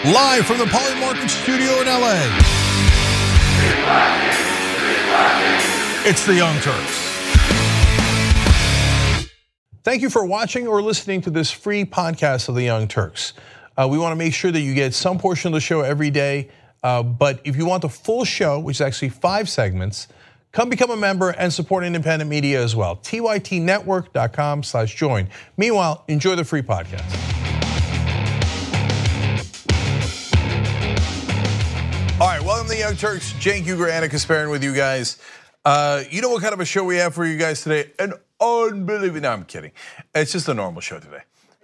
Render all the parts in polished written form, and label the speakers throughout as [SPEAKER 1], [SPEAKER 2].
[SPEAKER 1] Live from the Polymarket studio in LA. It's the Young Turks. Thank you for watching or listening to this free podcast of the Young Turks. We want to make sure that you get some portion of the show every day. But if you want the full show, which is actually 5 segments, come become a member and support independent media as well. tytnetwork.com/join. Meanwhile, enjoy the free podcast. All right, welcome to the Young Turks. Cenk Uygur, Ana Kasparian with you guys. You know what kind of a show we have for you guys today? An unbelievable, no, I'm kidding. It's just a normal show today.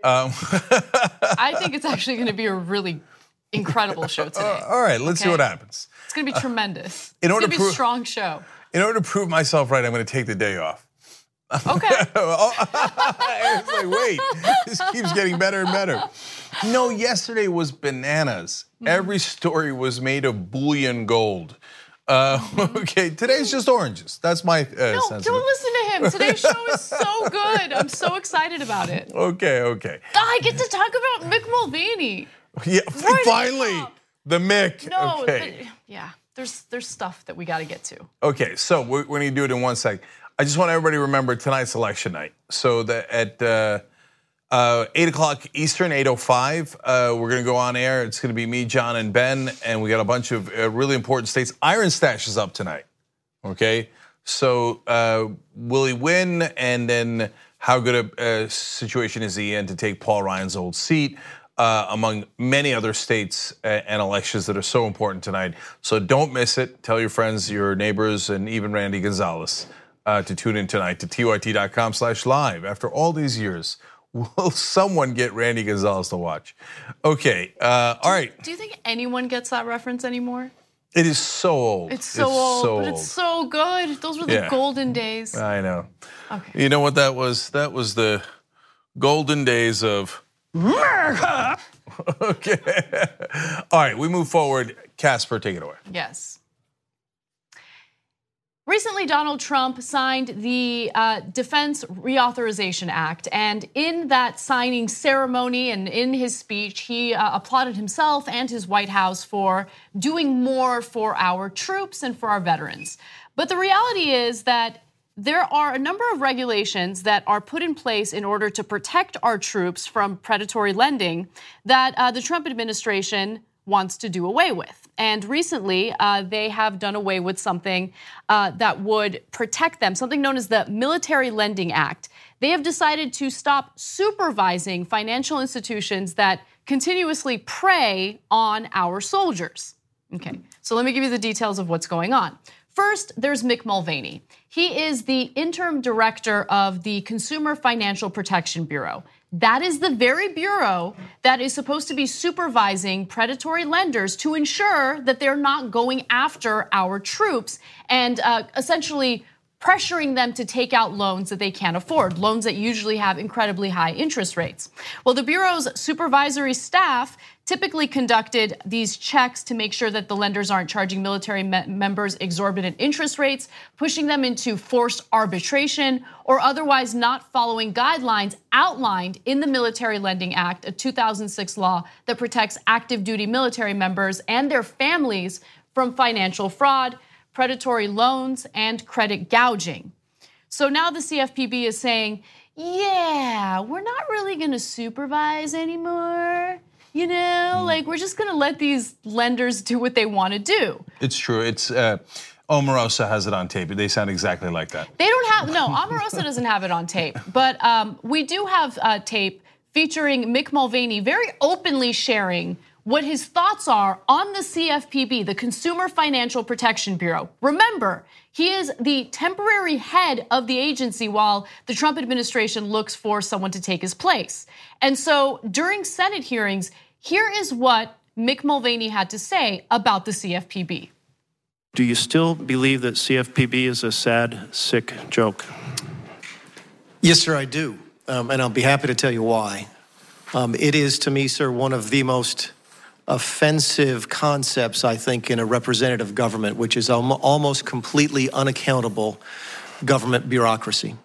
[SPEAKER 2] I think it's actually going to be a really incredible show today.
[SPEAKER 1] All right, let's see what happens.
[SPEAKER 2] It's going to be tremendous. It's going to be a strong show.
[SPEAKER 1] In order to prove myself right, I'm going to take the day off.
[SPEAKER 2] Okay.
[SPEAKER 1] It's like, wait, this keeps getting better and better. No, yesterday was bananas. Every story was made of bullion gold. Okay, today's just oranges. That's my sense.
[SPEAKER 2] No, don't listen to him. Today's show is so good. I'm so excited about it.
[SPEAKER 1] Okay.
[SPEAKER 2] I get to talk about Mick Mulvaney.
[SPEAKER 1] Yeah,
[SPEAKER 2] Right
[SPEAKER 1] finally, the Mick.
[SPEAKER 2] No,
[SPEAKER 1] okay.
[SPEAKER 2] yeah, there's stuff that we got to get to.
[SPEAKER 1] Okay, so we're going to do it in 1 sec. I just want everybody to remember tonight's election night. So that at 8 o'clock Eastern, 8:05, we're going to go on air. It's going to be me, John, and Ben, and we got a bunch of really important states. Iron Stash is up tonight. Okay, so will he win? And then how good a situation is he in to take Paul Ryan's old seat? Among many other states and elections that are so important tonight. So don't miss it. Tell your friends, your neighbors, and even Randy Gonzalez to tune in tonight to tyt.com/live. After all these years, will someone get Randy Gonzalez to watch? Okay, all right.
[SPEAKER 2] Do you think anyone gets that reference anymore?
[SPEAKER 1] It is so old.
[SPEAKER 2] It's so old, but it's so good. Those were the golden days.
[SPEAKER 1] I know.
[SPEAKER 2] Okay.
[SPEAKER 1] You know what that was? That was the golden days of America. Okay. All right, we move forward. Casper, take it away.
[SPEAKER 2] Yes. Recently, Donald Trump signed the Defense Reauthorization Act, and in that signing ceremony and in his speech, he applauded himself and his White House for doing more for our troops and for our veterans. But the reality is that there are a number of regulations that are put in place in order to protect our troops from predatory lending that the Trump administration wants to do away with. And recently, they have done away with something that would protect them, something known as the Military Lending Act. They have decided to stop supervising financial institutions that continuously prey on our soldiers. Okay, so let me give you the details of what's going on. First, there's Mick Mulvaney. He is the interim director of the Consumer Financial Protection Bureau. That is the very bureau that is supposed to be supervising predatory lenders to ensure that they're not going after our troops and essentially pressuring them to take out loans that they can't afford, loans that usually have incredibly high interest rates. Well, the Bureau's supervisory staff typically conducted these checks to make sure that the lenders aren't charging military members exorbitant interest rates, pushing them into forced arbitration, or otherwise not following guidelines outlined in the Military Lending Act, a 2006 law that protects active duty military members and their families from financial fraud, predatory loans, and credit gouging. So now the CFPB is saying, yeah, we're not really gonna supervise anymore. You know, like we're just gonna let these lenders do what they wanna do.
[SPEAKER 1] It's true, it's Omarosa has it on tape. They sound exactly like that.
[SPEAKER 2] They don't have, no, Omarosa doesn't have it on tape. But we do have tape featuring Mick Mulvaney very openly sharing what his thoughts are on the CFPB, the Consumer Financial Protection Bureau. Remember, he is the temporary head of the agency while the Trump administration looks for someone to take his place. And so during Senate hearings, here is what Mick Mulvaney had to say about the CFPB.
[SPEAKER 3] Do you still believe that CFPB is a sad, sick joke?
[SPEAKER 4] Yes, sir, I do. And I'll be happy to tell you why. It is, to me, sir, one of the most offensive concepts, I think, in a representative government, which is almost completely unaccountable government bureaucracy.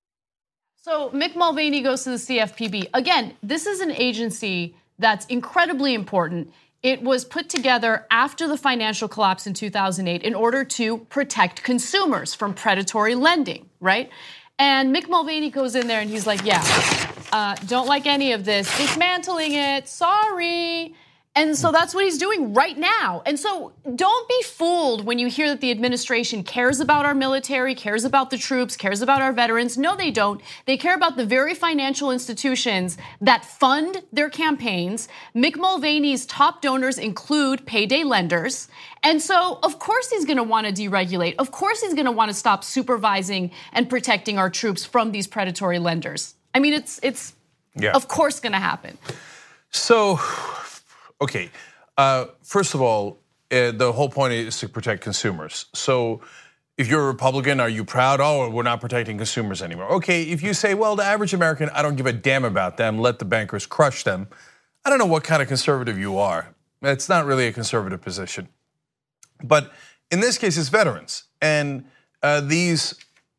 [SPEAKER 2] So Mick Mulvaney goes to the CFPB. Again, this is an agency that's incredibly important. It was put together after the financial collapse in 2008 in order to protect consumers from predatory lending, right? And Mick Mulvaney goes in there and he's like, yeah, don't like any of this, dismantling it, sorry. And so that's what he's doing right now. And so don't be fooled when you hear that the administration cares about our military, cares about the troops, cares about our veterans. No, they don't. They care about the very financial institutions that fund their campaigns. Mick Mulvaney's top donors include payday lenders. And so, of course, he's going to want to deregulate. Of course, he's going to want to stop supervising and protecting our troops from these predatory lenders. I mean, it's of course going to happen.
[SPEAKER 1] So, okay, first of all, the whole point is to protect consumers. So if you're a Republican, are you proud? Oh, we're not protecting consumers anymore. Okay, if you say, well, the average American, I don't give a damn about them, let the bankers crush them. I don't know what kind of conservative you are. It's not really a conservative position. But in this case, it's veterans. And these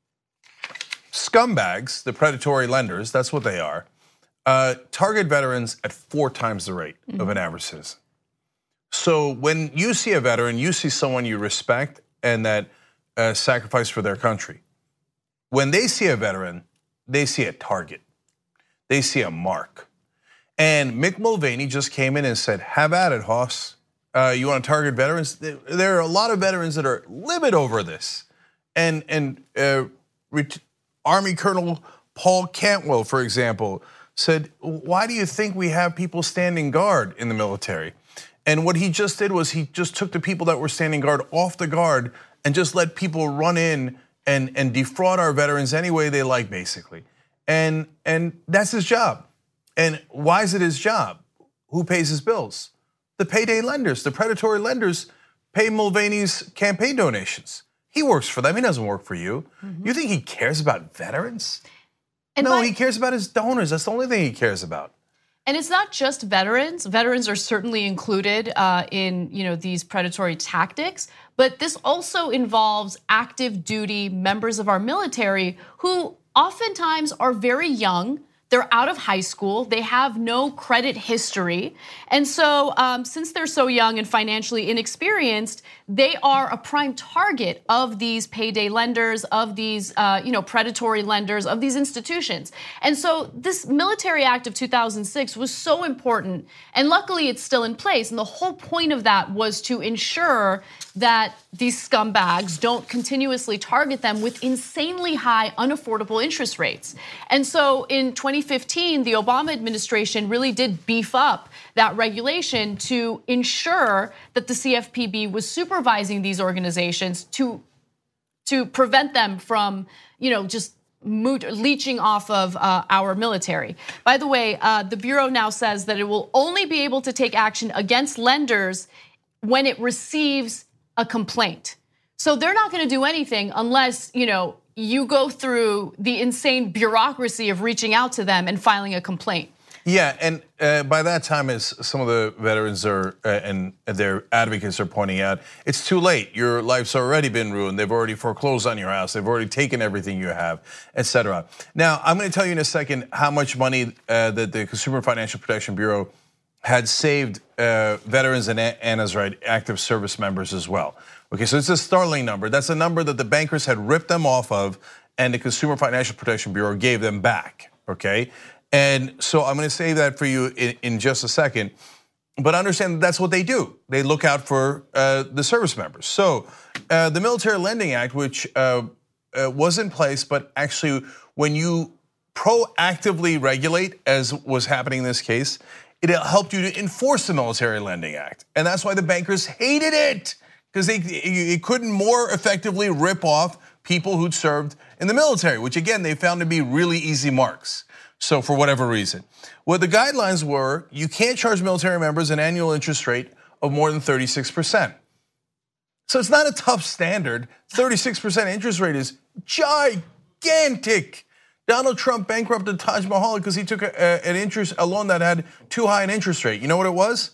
[SPEAKER 1] scumbags, the predatory lenders, that's what they are, target veterans at 4 times the rate of an average citizen. So when you see a veteran, you see someone you respect and that sacrificed for their country. When they see a veteran, they see a target. They see a mark. And Mick Mulvaney just came in and said, have at it, Hoss. You want to target veterans? There are a lot of veterans that are livid over this. And Army Colonel Paul Cantwell, for example, said, why do you think we have people standing guard in the military? And what he just did was he just took the people that were standing guard off the guard and just let people run in and defraud our veterans any way they like, basically. And that's his job. And why is it his job? Who pays his bills? The payday lenders, the predatory lenders pay Mulvaney's campaign donations. He works for them, he doesn't work for you. You think he cares about veterans? No, he cares about his donors. That's the only thing he cares about.
[SPEAKER 2] And it's not just veterans. Veterans are certainly included in these predatory tactics, but this also involves active duty members of our military who oftentimes are very young. They're out of high school. They have no credit history. And so since they're so young and financially inexperienced, they are a prime target of these payday lenders, of these predatory lenders, of these institutions. And so this Military Act of 2006 was so important. And luckily, it's still in place. And the whole point of that was to ensure that these scumbags don't continuously target them with insanely high, unaffordable interest rates. And so in 2015, the Obama administration really did beef up that regulation to ensure that the CFPB was supervising these organizations to prevent them from, just leeching off of our military. By the way, the Bureau now says that it will only be able to take action against lenders when it receives a complaint. So they're not going to do anything unless, you go through the insane bureaucracy of reaching out to them and filing a complaint.
[SPEAKER 1] Yeah, and by that time, as some of the veterans are and their advocates are pointing out, it's too late. Your life's already been ruined. They've already foreclosed on your house. They've already taken everything you have, et cetera. Now, I'm going to tell you in a second how much money that the Consumer Financial Protection Bureau had saved veterans and Anna's right active service members as well. Okay, so it's a startling number. That's a number that the bankers had ripped them off of, and the Consumer Financial Protection Bureau gave them back. Okay, and so I'm going to say that for you in just a second. But understand that that's what they do. They look out for the service members. So the Military Lending Act, which was in place, but actually when you proactively regulate, as was happening in this case, it helped you to enforce the Military Lending Act. And that's why the bankers hated it, because they couldn't more effectively rip off people who'd served in the military, which again, they found to be really easy marks. So for whatever reason. What the guidelines were, you can't charge military members an annual interest rate of more than 36%. So it's not a tough standard. 36% interest rate is gigantic. Donald Trump bankrupted Taj Mahal because he took a loan that had too high an interest rate. You know what it was?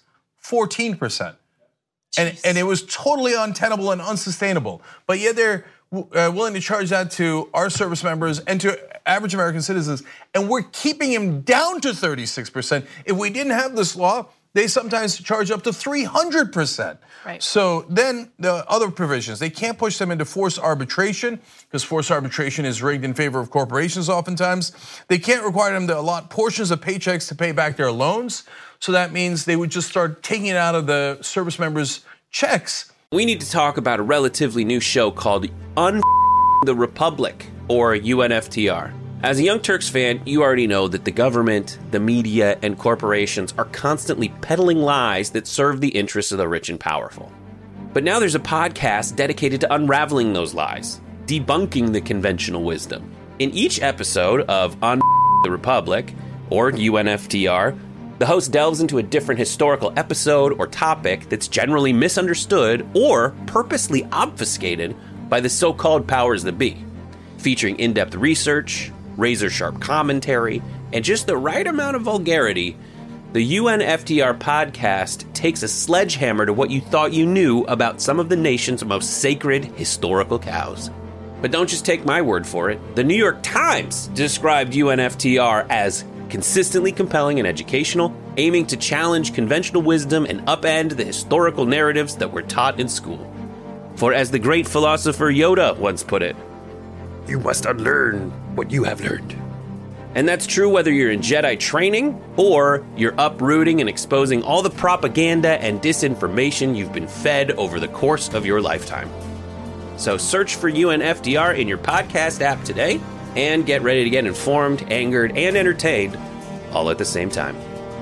[SPEAKER 1] 14%. And it was totally untenable and unsustainable. But yet they're willing to charge that to our service members and to average American citizens. And we're keeping him down to 36%. If we didn't have this law, They sometimes charge up to 300%.
[SPEAKER 2] Right.
[SPEAKER 1] So then the other provisions, they can't push them into forced arbitration because forced arbitration is rigged in favor of corporations oftentimes. They can't require them to allot portions of paychecks to pay back their loans. So that means they would just start taking it out of the service members' checks.
[SPEAKER 5] We need to talk about a relatively new show called the Republic, or UNFTR. As a Young Turks fan, you already know that the government, the media, and corporations are constantly peddling lies that serve the interests of the rich and powerful. But now there's a podcast dedicated to unraveling those lies, debunking the conventional wisdom. In each episode of On the Republic, or UNFTR, the host delves into a different historical episode or topic that's generally misunderstood or purposely obfuscated by the so-called powers that be, featuring in-depth research, razor-sharp commentary, and just the right amount of vulgarity. The UNFTR podcast takes a sledgehammer to what you thought you knew about some of the nation's most sacred historical cows. But don't just take my word for it. The New York Times described UNFTR as consistently compelling and educational, aiming to challenge conventional wisdom and upend the historical narratives that were taught in school. For as the great philosopher Yoda once put it, you must unlearn what you have learned. And that's true whether you're in Jedi training or you're uprooting and exposing all the propaganda and disinformation you've been fed over the course of your lifetime. So search for UNFTR in your podcast app today and get ready to get informed, angered, and entertained all at the same time.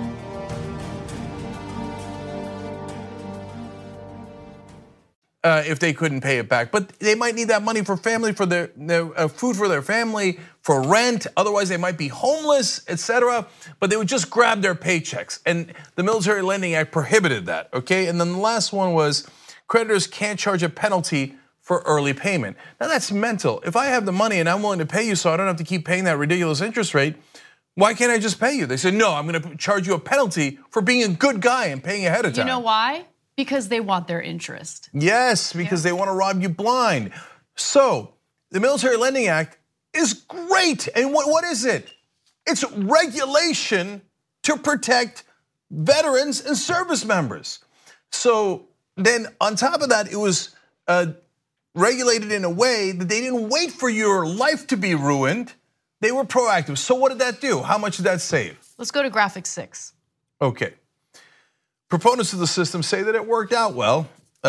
[SPEAKER 1] If they couldn't pay it back, but they might need that money for family, for their food for their family, for rent. Otherwise, they might be homeless, etc. But they would just grab their paychecks, and the Military Lending Act prohibited that. Okay, and then the last one was creditors can't charge a penalty for early payment. Now that's mental. If I have the money and I'm willing to pay you, so I don't have to keep paying that ridiculous interest rate, why can't I just pay you? They said no, I'm going to charge you a penalty for being a good guy and paying ahead of time.
[SPEAKER 2] You know why? Because they want their interest.
[SPEAKER 1] Yes, because they want to rob you blind. So the Military Lending Act is great. And what is it? It's regulation to protect veterans and service members. So then on top of that, it was regulated in a way that they didn't wait for your life to be ruined. They were proactive. So what did that do? How much did that save?
[SPEAKER 2] Let's go to graphic 6.
[SPEAKER 1] Okay. Proponents of the system say that it worked out well,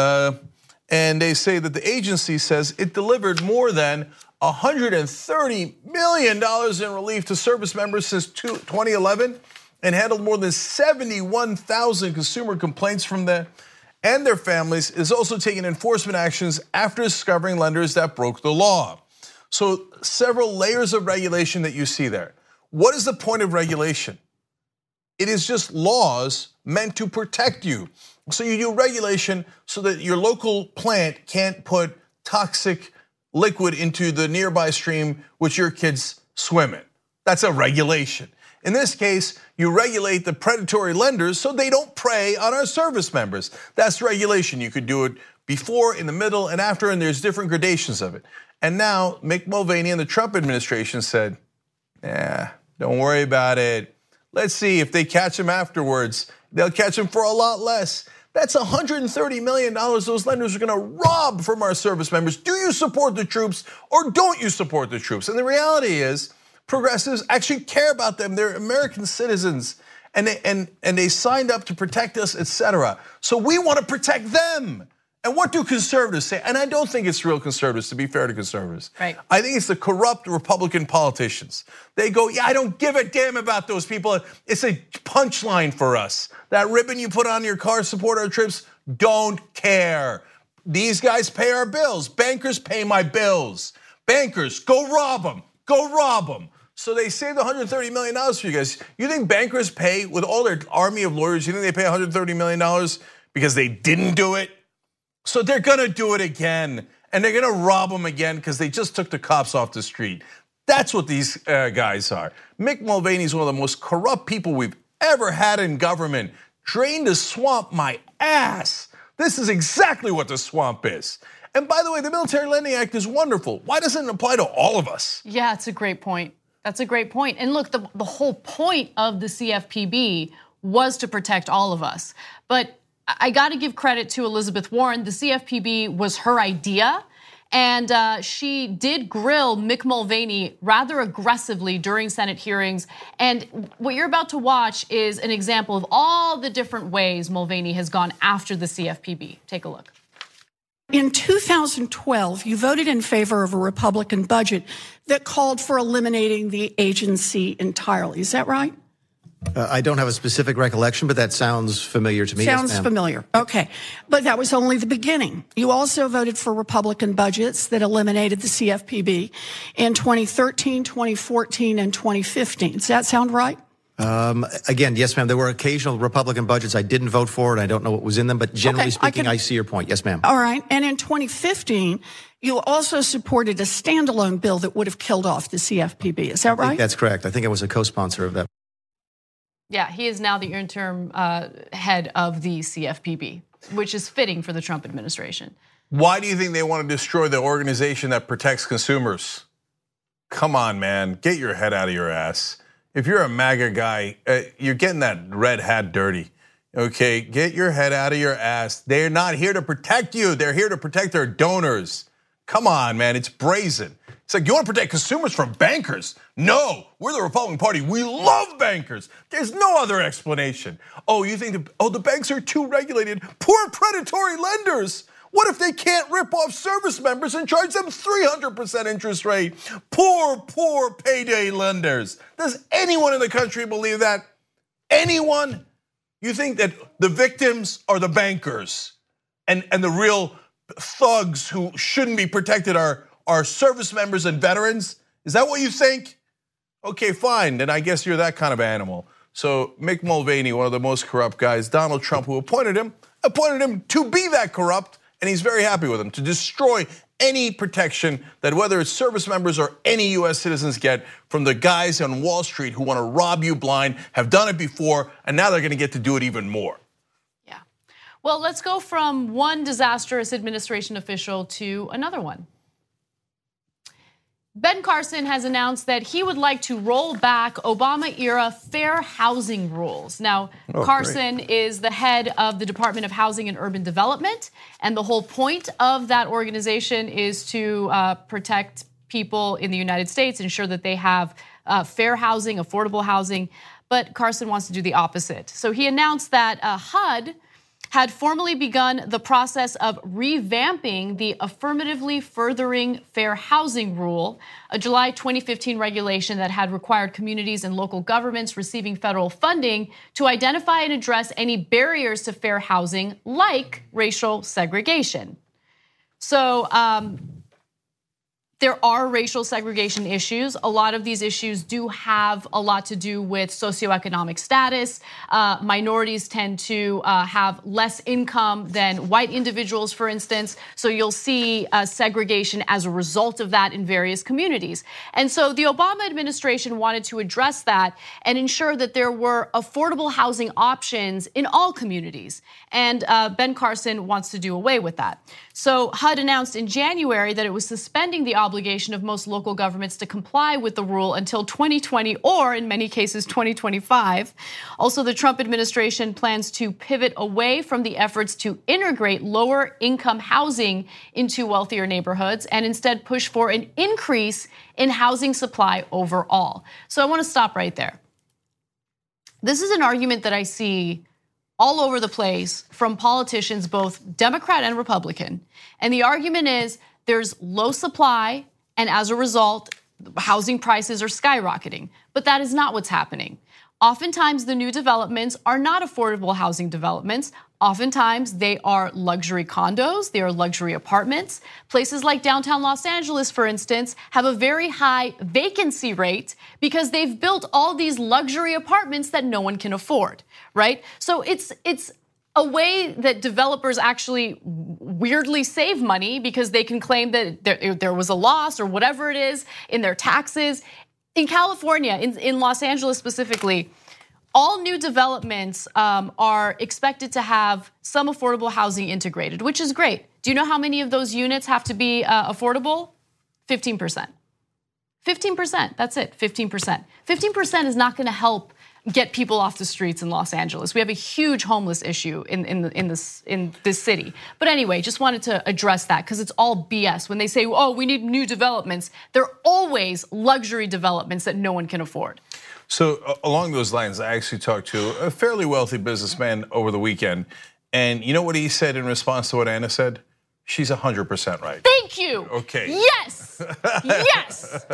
[SPEAKER 1] and they say that the agency says it delivered more than $130 million in relief to service members since 2011 and handled more than 71,000 consumer complaints from them and their families. Is also taking enforcement actions after discovering lenders that broke the law. So several layers of regulation that you see there. What is the point of regulation? It is just laws meant to protect you. So you do regulation so that your local plant can't put toxic liquid into the nearby stream which your kids swim in. That's a regulation. In this case, you regulate the predatory lenders so they don't prey on our service members. That's regulation. You could do it before, in the middle, and after, and there's different gradations of it. And now Mick Mulvaney and the Trump administration said, don't worry about it. Let's see if they catch him afterwards. They'll catch him for a lot less. That's $130 million those lenders are gonna rob from our service members. Do you support the troops or don't you support the troops? And the reality is, progressives actually care about them. They're American citizens, and they signed up to protect us, etc. So we want to protect them. And what do conservatives say? And I don't think it's real conservatives, to be fair to conservatives.
[SPEAKER 2] Right.
[SPEAKER 1] I think it's the corrupt Republican politicians. They go, I don't give a damn about those people. It's a punchline for us. That ribbon you put on your car, support our troops, don't care. These guys pay our bills. Bankers pay my bills. Bankers, go rob them. Go rob them. So they saved $130 million for you guys. You think bankers pay, with all their army of lawyers, you think they pay $130 million because they didn't do it? So they're gonna do it again, and they're gonna rob them again because they just took the cops off the street. That's what these guys are. Mick Mulvaney is one of the most corrupt people we've ever had in government. Drained the swamp my ass. This is exactly what the swamp is. And by the way, the Military Lending Act is wonderful. Why doesn't it apply to all of us?
[SPEAKER 2] Yeah, it's a great point. That's a great point. And look, the whole point of the CFPB was to protect all of us. But I got to give credit to Elizabeth Warren. The CFPB was her idea. And she did grill Mick Mulvaney rather aggressively during Senate hearings. And what you're about to watch is an example of all the different ways Mulvaney has gone after the CFPB. Take a look.
[SPEAKER 6] In 2012, you voted in favor of a Republican budget that called for eliminating the agency entirely. Is that right?
[SPEAKER 4] I don't have a specific recollection, but that sounds familiar to me.
[SPEAKER 6] Sounds familiar. Okay. But that was only the beginning. You also voted for Republican budgets that eliminated the CFPB in 2013, 2014, and 2015. Does that sound right?
[SPEAKER 4] Again, yes, ma'am. There were occasional Republican budgets I didn't vote for, and I don't know what was in them. But generally speaking, I see your point. Yes, ma'am.
[SPEAKER 6] All right. And in 2015, you also supported a standalone bill that would have killed off the CFPB. Is that right?
[SPEAKER 4] I think that's correct. I think I was a co-sponsor of that.
[SPEAKER 2] Yeah, he is now the interim head of the CFPB, which is fitting for the Trump administration.
[SPEAKER 1] Why do you think they want to destroy the organization that protects consumers? Come on, man, get your head out of your ass. If you're a MAGA guy, you're getting that red hat dirty. Okay, get your head out of your ass. They're not here to protect you. They're here to protect their donors. Come on, man, it's brazen. It's like, you want to protect consumers from bankers? No, we're the Republican Party. We love bankers. There's no other explanation. Oh, you think the banks are too regulated? Poor predatory lenders. What if they can't rip off service members and charge them 300% interest rate? Poor payday lenders. Does anyone in the country believe that? Anyone? You think that the victims are the bankers and the real thugs who shouldn't be protected are service members and veterans? Is that what you think? Okay, fine, then I guess you're that kind of animal. So Mick Mulvaney, one of the most corrupt guys, Donald Trump, who appointed him to be that corrupt, and he's very happy with him, to destroy any protection that whether it's service members or any US citizens get from the guys on Wall Street who want to rob you blind, have done it before, and now they're gonna get to do it even more.
[SPEAKER 2] Yeah, well, let's go from one disastrous administration official to another one. Ben Carson has announced that he would like to roll back Obama-era fair housing rules. Now, Carson is the head of the Department of Housing and Urban Development, and the whole point of that organization is to protect people in the United States, ensure that they have fair housing, affordable housing, but Carson wants to do the opposite. So he announced that HUD had formally begun the process of revamping the Affirmatively Furthering Fair Housing Rule, a July 2015 regulation that had required communities and local governments receiving federal funding to identify and address any barriers to fair housing, like racial segregation. So, there are racial segregation issues. A lot of these issues do have a lot to do with socioeconomic status. Minorities tend to have less income than white individuals, for instance. So you'll see segregation as a result of that in various communities. And so the Obama administration wanted to address that and ensure that there were affordable housing options in all communities. And Ben Carson wants to do away with that. So HUD announced in January that it was suspending the obligation of most local governments to comply with the rule until 2020 or in many cases 2025. Also, the Trump administration plans to pivot away from the efforts to integrate lower income housing into wealthier neighborhoods and instead push for an increase in housing supply overall. So I want to stop right there. This is an argument that I see all over the place from politicians, both Democrat and Republican. And the argument is there's low supply, and as a result, housing prices are skyrocketing. But that is not what's happening. Oftentimes, the new developments are not affordable housing developments. Oftentimes, they are luxury condos, they are luxury apartments. Places like downtown Los Angeles, for instance, have a very high vacancy rate because they've built all these luxury apartments that no one can afford, right? So it's a way that developers actually weirdly save money because they can claim that there was a loss or whatever it is in their taxes. In California, in Los Angeles specifically, all new developments are expected to have some affordable housing integrated, which is great. Do you know how many of those units have to be affordable? 15%. 15%, that's it, 15%. 15% is not gonna help get people off the streets in Los Angeles. We have a huge homeless issue in this city. But anyway, just wanted to address that because it's all BS. When they say, oh, we need new developments, they're always luxury developments that no one can afford.
[SPEAKER 1] So along those lines, I actually talked to a fairly wealthy businessman over the weekend. And you know what he said in response to what Anna said? She's 100% right.
[SPEAKER 2] Thank you.
[SPEAKER 1] Okay.
[SPEAKER 2] Yes. Yes.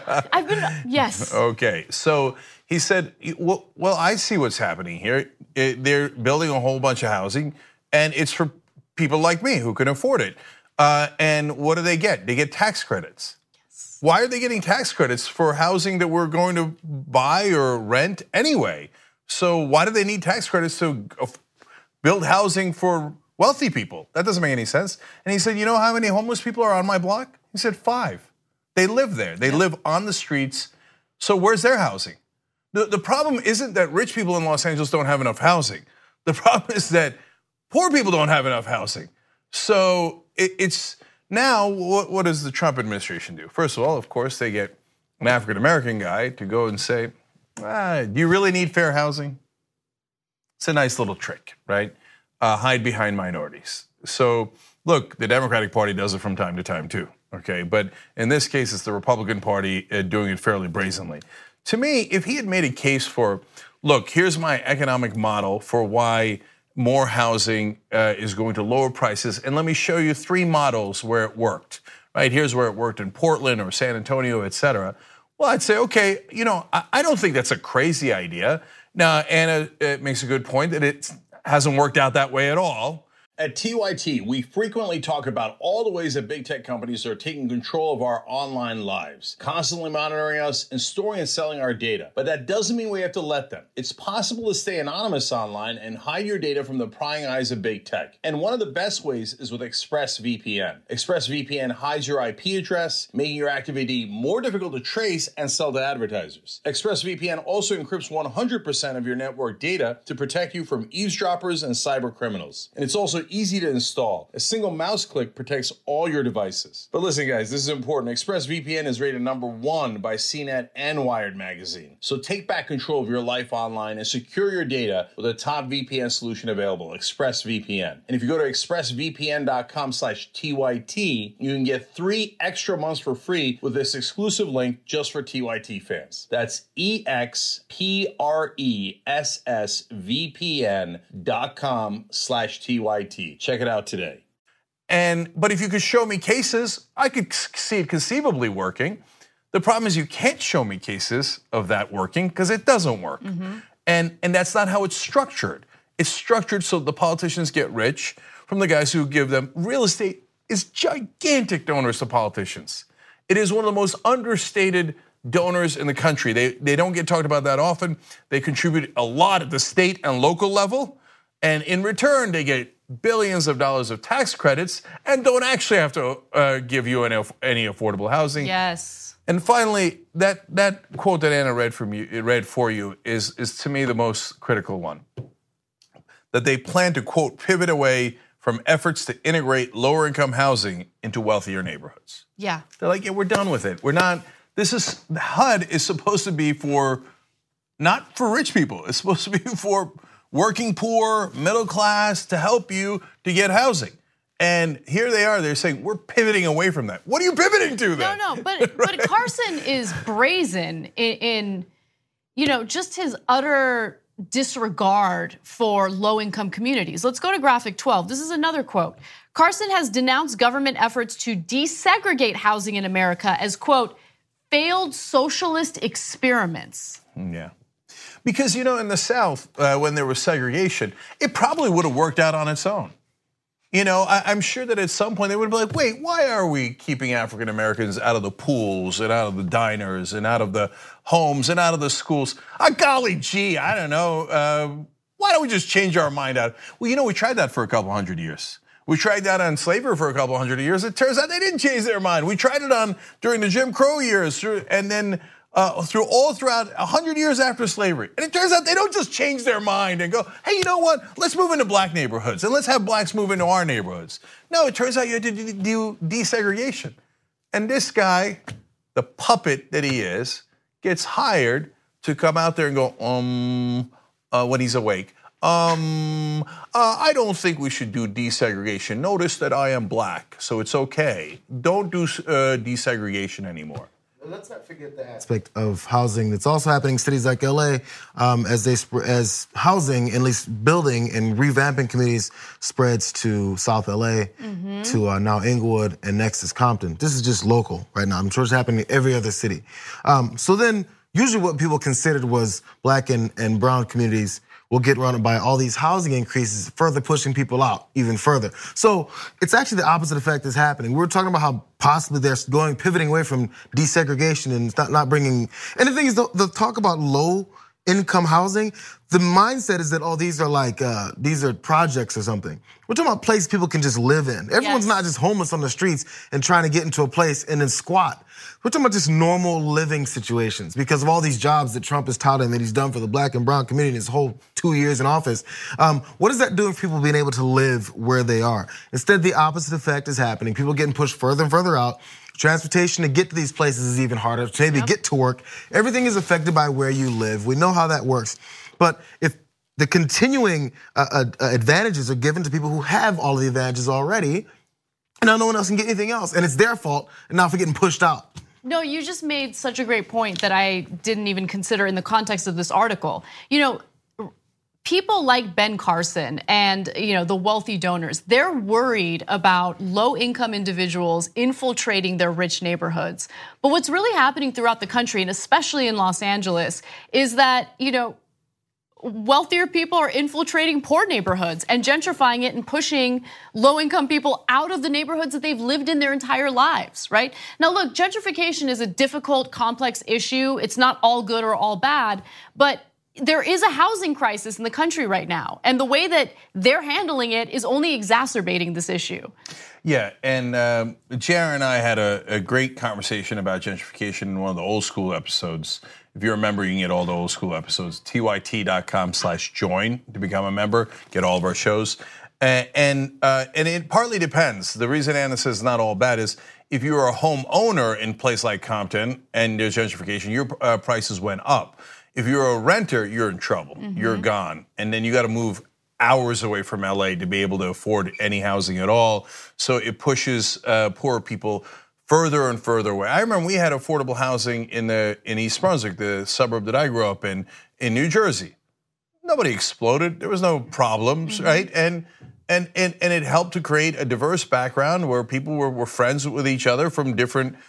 [SPEAKER 2] Yes.
[SPEAKER 1] Okay. So he said, well, I see what's happening here. They're building a whole bunch of housing, and it's for people like me who can afford it. And what do they get? They get tax credits. Yes. Why are they getting tax credits for housing that we're going to buy or rent anyway? So why do they need tax credits to build housing for wealthy people? That doesn't make any sense. And he said, you know how many homeless people are on my block? He said 5. They live there. They live on the streets. So where's their housing? The problem isn't that rich people in Los Angeles don't have enough housing. The problem is that poor people don't have enough housing. So it's now, what does the Trump administration do? First of all, of course, they get an African-American guy to go and say, do you really need fair housing? It's a nice little trick, right? Hide behind minorities. So look, the Democratic Party does it from time to time too, okay? But in this case, it's the Republican Party doing it fairly brazenly. To me, if he had made a case for, look, here's my economic model for why more housing is going to lower prices, and let me show you 3 models where it worked, right? Here's where it worked in Portland or San Antonio, et cetera. Well, I'd say, okay, you know, I don't think that's a crazy idea. Now, Anna makes a good point that it hasn't worked out that way at all.
[SPEAKER 7] At TYT, we frequently talk about all the ways that big tech companies are taking control of our online lives, constantly monitoring us and storing and selling our data. But that doesn't mean we have to let them. It's possible to stay anonymous online and hide your data from the prying eyes of big tech. And one of the best ways is with ExpressVPN. ExpressVPN hides your IP address, making your activity more difficult to trace and sell to advertisers. ExpressVPN also encrypts 100% of your network data to protect you from eavesdroppers and cyber criminals. And it's also easy to install. A single mouse click protects all your devices. But listen, guys, this is important. ExpressVPN is rated #1 by CNET and Wired magazine. So take back control of your life online and secure your data with a top VPN solution available, ExpressVPN. And if you go to expressvpn.com/TYT, you can get 3 extra months for free with this exclusive link just for TYT fans. That's expressvpn.com/TYT. Check it out today.
[SPEAKER 1] But if you could show me cases, I could see it conceivably working. The problem is you can't show me cases of that working because it doesn't work. Mm-hmm. And that's not how it's structured. It's structured so the politicians get rich from the guys who give them. Real estate is gigantic donors to politicians. It is one of the most understated donors in the country. They don't get talked about that often. They contribute a lot at the state and local level. And in return, they get billions of dollars of tax credits and don't actually have to give you any affordable housing.
[SPEAKER 2] Yes.
[SPEAKER 1] And finally, that quote that Anna read for you is to me the most critical one. That they plan to, quote, pivot away from efforts to integrate lower income housing into wealthier neighborhoods.
[SPEAKER 2] Yeah.
[SPEAKER 1] They're like, yeah, we're done with it. We're not, HUD is supposed to be not for rich people. It's supposed to be for working poor, middle class, to help you to get housing. And here they are, they're saying, we're pivoting away from that. What are you pivoting to then?
[SPEAKER 2] No, but Carson is brazen in just his utter disregard for low-income communities. Let's go to graphic 12. This is another quote. Carson has denounced government efforts to desegregate housing in America as, quote, failed socialist experiments.
[SPEAKER 1] Yeah. Because, in the South, when there was segregation, it probably would have worked out on its own. I'm sure that at some point they would be like, wait, why are we keeping African Americans out of the pools and out of the diners and out of the homes and out of the schools? Golly gee, I don't know. Why don't we just change our mind out? Well, we tried that for a couple hundred years. We tried that on slavery for a couple hundred years. It turns out they didn't change their mind. We tried it during the Jim Crow years, and then throughout 100 years after slavery. And it turns out they don't just change their mind and go, hey, you know what? Let's move into black neighborhoods and let's have blacks move into our neighborhoods. No, it turns out you had to do desegregation. And this guy, the puppet that he is, gets hired to come out there and go, when he's awake, I don't think we should do desegregation. Notice that I am black, so it's okay. Don't do desegregation anymore.
[SPEAKER 8] Let's not forget the aspect of housing that's also happening in cities like LA as housing, at least building and revamping communities, spreads to South LA, to now Inglewood, and next is Compton. This is just local right now. I'm sure it's happening in every other city. So then usually what people considered was black and brown communities will get run by all these housing increases, further pushing people out even further. So it's actually the opposite effect that's happening. We're talking about how possibly they're pivoting away from desegregation and not bringing. And the thing is, the talk about low income housing, the mindset is that, these are these are projects or something. We're talking about places people can just live in. Everyone's not just homeless on the streets and trying to get into a place and then squat. We're talking about just normal living situations because of all these jobs that Trump is touting that he's done for the black and brown community in his whole 2 years in office. What is that doing for people being able to live where they are? Instead, the opposite effect is happening. People getting pushed further and further out. Transportation to get to these places is even harder. To maybe get to work. Everything is affected by where you live. We know how that works. But if the continuing advantages are given to people who have all of the advantages already, and now no one else can get anything else, and it's their fault, and now for getting pushed out.
[SPEAKER 2] No, you just made such a great point that I didn't even consider in the context of this article. People like Ben Carson and the wealthy donors, they're worried about low-income individuals infiltrating their rich neighborhoods. But what's really happening throughout the country, and especially in Los Angeles, is that, wealthier people are infiltrating poor neighborhoods and gentrifying it and pushing low-income people out of the neighborhoods that they've lived in their entire lives, right? Now, look, gentrification is a difficult, complex issue. It's not all good or all bad, but there is a housing crisis in the country right now. And the way that they're handling it is only exacerbating this issue.
[SPEAKER 1] Yeah, and JR and I had a great conversation about gentrification in one of the old school episodes. If you remember, you can get all the old school episodes, tyt.com/join to become a member, get all of our shows. And it partly depends. The reason Anna says not all bad is if you're a homeowner in a place like Compton and there's gentrification, your prices went up. If you're a renter, you're in trouble. You're gone. And then you got to move hours away from LA to be able to afford any housing at all. So it pushes poor people further and further away. I remember we had affordable housing in East Brunswick, the suburb that I grew up in New Jersey. Nobody exploded. There was no problems, right? And it helped to create a diverse background where people were friends with each other from different.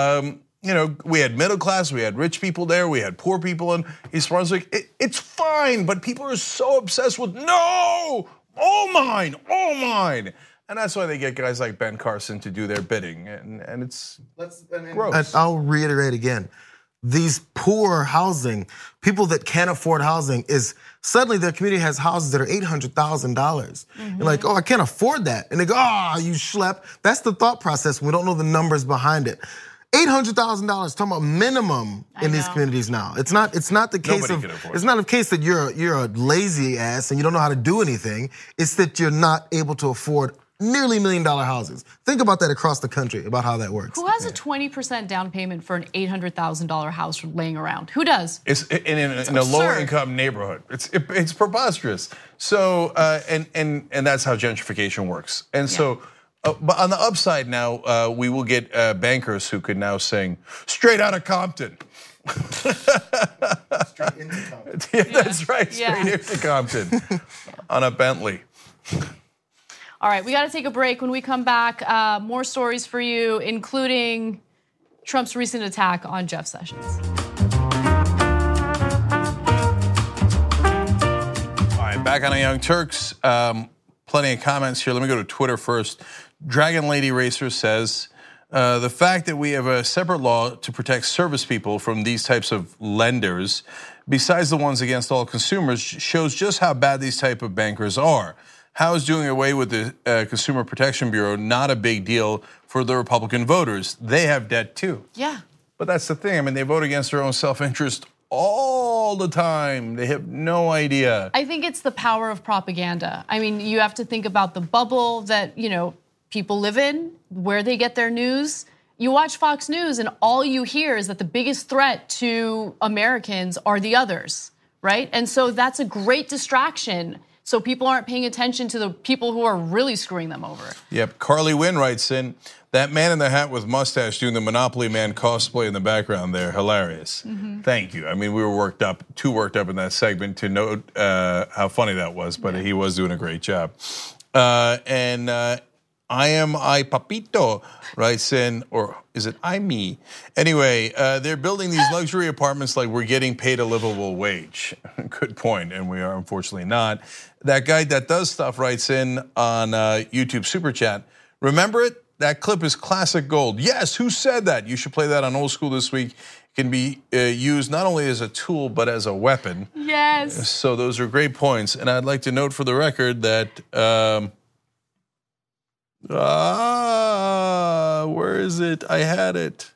[SPEAKER 1] We had middle class, we had rich people there, we had poor people in East Brunswick. It's fine, but people are so obsessed with no, all mine. And that's why they get guys like Ben Carson to do their bidding, and it's gross.
[SPEAKER 8] I'll reiterate again. These poor housing, people that can't afford housing, is suddenly their community has houses that are $800,000. You're like, I can't afford that. And they go, you schlep. That's the thought process. We don't know the numbers behind it. $800,000, talking about minimum in these communities now. It's not the case it's not a case that you're a lazy ass and you don't know how to do anything. It's that you're not able to afford nearly $1 million houses. Think about that across the country, about how that works.
[SPEAKER 2] Who has a 20% down payment for an $800,000 house laying around? Who does?
[SPEAKER 1] It's in a lower income neighborhood. It's preposterous. So and that's how gentrification works. And so. But on the upside now, we will get bankers who could now sing "Straight Outta Compton."
[SPEAKER 8] Straight into Compton.
[SPEAKER 1] Yeah, that's right. Straight into Compton on a Bentley.
[SPEAKER 2] All right, we got to take a break. When we come back, more stories for you, including Trump's recent attack on Jeff Sessions.
[SPEAKER 1] All right, back on the Young Turks. Plenty of comments here. Let me go to Twitter first. Dragon Lady Racer says, the fact that we have a separate law to protect service people from these types of lenders, besides the ones against all consumers, shows just how bad these type of bankers are. How is doing away with the Consumer Protection Bureau not a big deal for the Republican voters? They have debt too.
[SPEAKER 2] Yeah.
[SPEAKER 1] But that's the thing. I mean, they vote against their own self-interest all the time. They have no idea.
[SPEAKER 2] I think it's the power of propaganda. I mean, you have to think about the bubble that, people live in, where they get their news. you watch Fox News and all you hear is that the biggest threat to Americans are the others, right? And so that's a great distraction. So people aren't paying attention to the people who are really screwing them over.
[SPEAKER 1] Yep, Carly Wynn writes in, that man in the hat with mustache doing the Monopoly Man cosplay in the background there, hilarious. Thank you. I mean, we were too worked up in that segment to note how funny that was, but he was doing a great job. I am I Papito writes in, or is it I me? Anyway, they're building these luxury apartments like we're getting paid a livable wage. Good point, and we are unfortunately not. That guy that does stuff writes in on YouTube Super Chat. Remember it? That clip is classic gold. Yes, who said that? You should play that on Old School this week. It can be used not only as a tool, but as a weapon.
[SPEAKER 2] Yes.
[SPEAKER 1] So those are great points. And I'd like to note for the record that, where is it? I had it.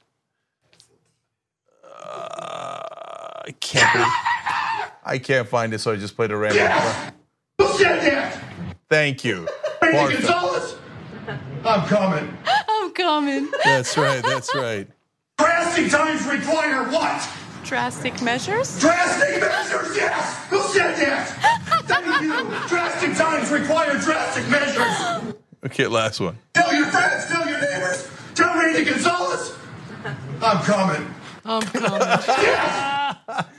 [SPEAKER 1] I can't find it, so I just played a random.
[SPEAKER 9] Yes! Who said that?
[SPEAKER 1] Thank you.
[SPEAKER 9] Randy Gonzalez? I'm coming.
[SPEAKER 2] I'm coming.
[SPEAKER 1] That's right, that's right.
[SPEAKER 9] Drastic times require what?
[SPEAKER 2] Drastic measures?
[SPEAKER 9] Drastic measures, yes! Who said that? Thank you. Drastic times require drastic measures.
[SPEAKER 1] Okay, last one.
[SPEAKER 9] Tell your friends, tell your neighbors. Tell Randy Gonzalez. I'm coming.
[SPEAKER 2] I'm coming.
[SPEAKER 9] Yes!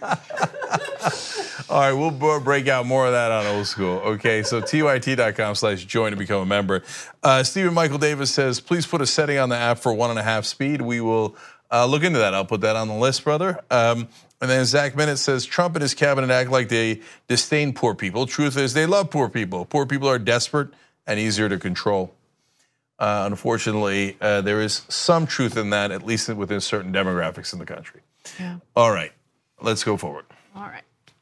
[SPEAKER 1] All right, we'll break out more of that on Old School. Okay, so tyt.com/join to become a member. Stephen Michael Davis says, please put a setting on the app for 1.5 speed. We will look into that. I'll put that on the list, brother. And then Zach Minute says, Trump and his cabinet act like they disdain poor people. Truth is, they love poor people. Poor people are desperate and easier to control. Unfortunately, there is some truth in that, at least within certain demographics in the country.
[SPEAKER 2] Yeah.
[SPEAKER 1] All right, let's go forward.
[SPEAKER 2] All right.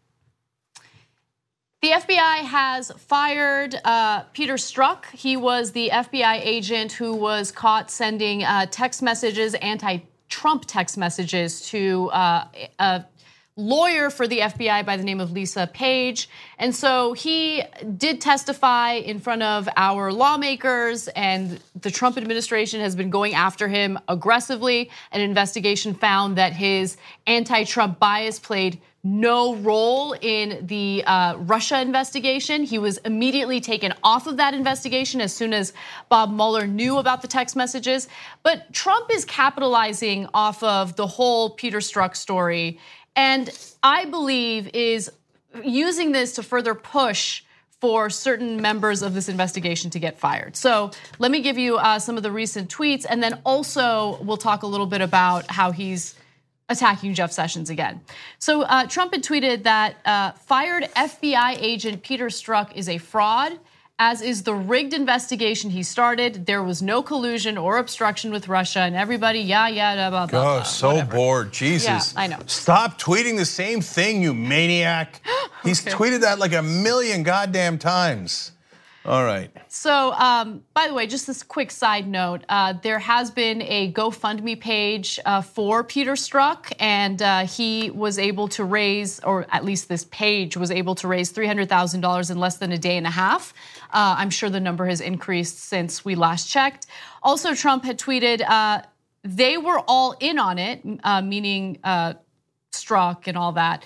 [SPEAKER 2] The FBI has fired Peter Strzok. He was the FBI agent who was caught sending text messages, anti-Trump text messages to a lawyer for the FBI by the name of Lisa Page. And so he did testify in front of our lawmakers, and the Trump administration has been going after him aggressively. An investigation found that his anti-Trump bias played no role in the Russia investigation. He was immediately taken off of that investigation as soon as Bob Mueller knew about the text messages. But Trump is capitalizing off of the whole Peter Strzok story, and I believe is using this to further push for certain members of this investigation to get fired. So let me give you some of the recent tweets, and then also we'll talk a little bit about how he's attacking Jeff Sessions again. So Trump had tweeted that fired FBI agent Peter Strzok is a fraud, as is the rigged investigation he started. There was no collusion or obstruction with Russia, and everybody, blah, blah, blah.
[SPEAKER 1] Oh, so
[SPEAKER 2] whatever.
[SPEAKER 1] bored, Jesus.
[SPEAKER 2] Yeah, I know.
[SPEAKER 1] Stop tweeting the same thing, you maniac. He's tweeted that like 1,000,000 goddamn times. All right.
[SPEAKER 2] So, by the way, just this quick side note, there has been a GoFundMe page for Peter Strzok, and he was able to raise, or at least this page was able to raise $300,000 in less than a day and a half. I'm sure the number has increased since we last checked. Also, Trump had tweeted they were all in on it, meaning Strzok and all that.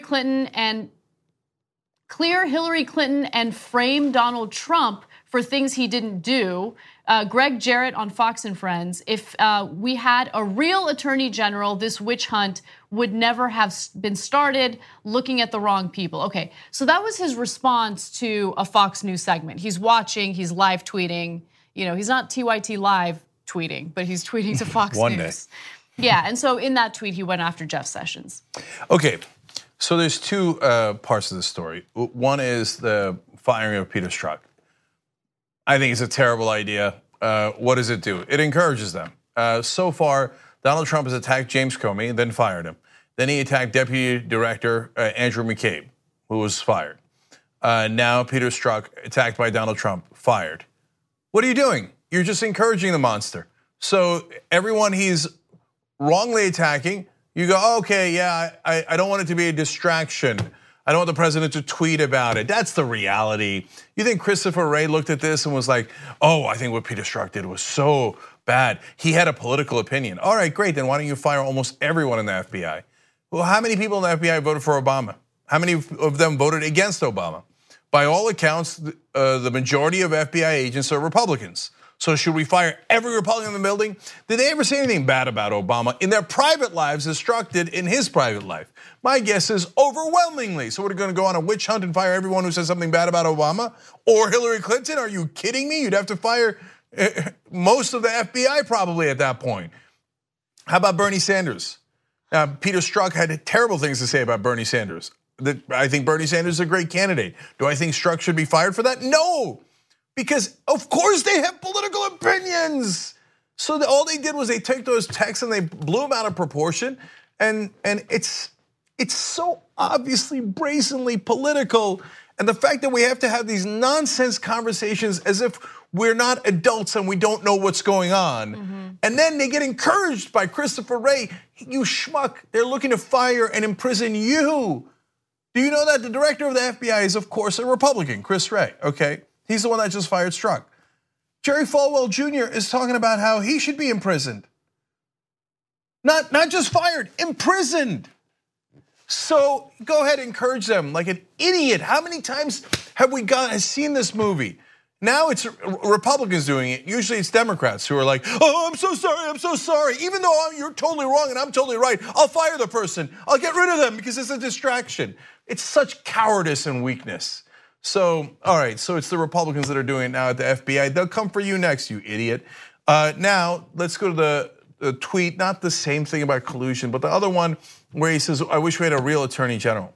[SPEAKER 2] Clear Hillary Clinton and frame Donald Trump for things he didn't do. Greg Jarrett on Fox and Friends, if we had a real attorney general, this witch hunt would never have been started looking at the wrong people. Okay, so that was his response to a Fox News segment. He's watching, he's live tweeting. You know, he's not TYT live tweeting, but he's tweeting to Fox
[SPEAKER 1] One
[SPEAKER 2] News. Yeah, and so in that tweet, he went after Jeff Sessions.
[SPEAKER 1] Okay, so there's two parts of the story. One is the firing of Peter Strzok. I think it's a terrible idea. What does it do? It encourages them. So far, Donald Trump has attacked James Comey, then fired him. Then he attacked Deputy Director Andrew McCabe, who was fired. Now Peter Strzok, attacked by Donald Trump, fired. What are you doing? You're just encouraging the monster. So everyone he's wrongly attacking, you go, okay, yeah, I don't want it to be a distraction. I don't want the president to tweet about it. That's the reality. You think Christopher Wray looked at this and was like, oh, I think what Peter Strzok did was so bad. He had a political opinion. All right, great. Then why don't you fire almost everyone in the FBI? Well, how many people in the FBI voted for Obama? How many of them voted against Obama? By all accounts, the majority of FBI agents are Republicans. So should we fire every Republican in the building? Did they ever say anything bad about Obama in their private lives as Strzok did in his private life? My guess is overwhelmingly. So we're going to go on a witch hunt and fire everyone who says something bad about Obama or Hillary Clinton? Are you kidding me? You'd have to fire most of the FBI probably at that point. How about Bernie Sanders? Peter Strzok had terrible things to say about Bernie Sanders. I think Bernie Sanders is a great candidate. Do I think Strzok should be fired for that? No. Because of course they have political opinions. So all they did was they took those texts and they blew them out of proportion. And it's so obviously brazenly political. And the fact that we have to have these nonsense conversations as if we're not adults and we don't know what's going on. And then they get encouraged by Christopher Wray. You schmuck, they're looking to fire and imprison you. Do you know that the director of the FBI is of course a Republican, Chris Wray, okay? He's the one that just fired Strzok. Jerry Falwell Jr. is talking about how he should be imprisoned. Not just fired, imprisoned. So go ahead and encourage them like an idiot. How many times have we seen this movie? Now it's Republicans doing it. Usually it's Democrats who are like, oh, I'm so sorry. Even though you're totally wrong and I'm totally right, I'll fire the person. I'll get rid of them because it's a distraction. It's such cowardice and weakness. So, all right, so it's the Republicans that are doing it now at the FBI. They'll come for you next, you idiot. Now, let's go to the tweet, not the same thing about collusion, but the other one where he says, I wish we had a real attorney general.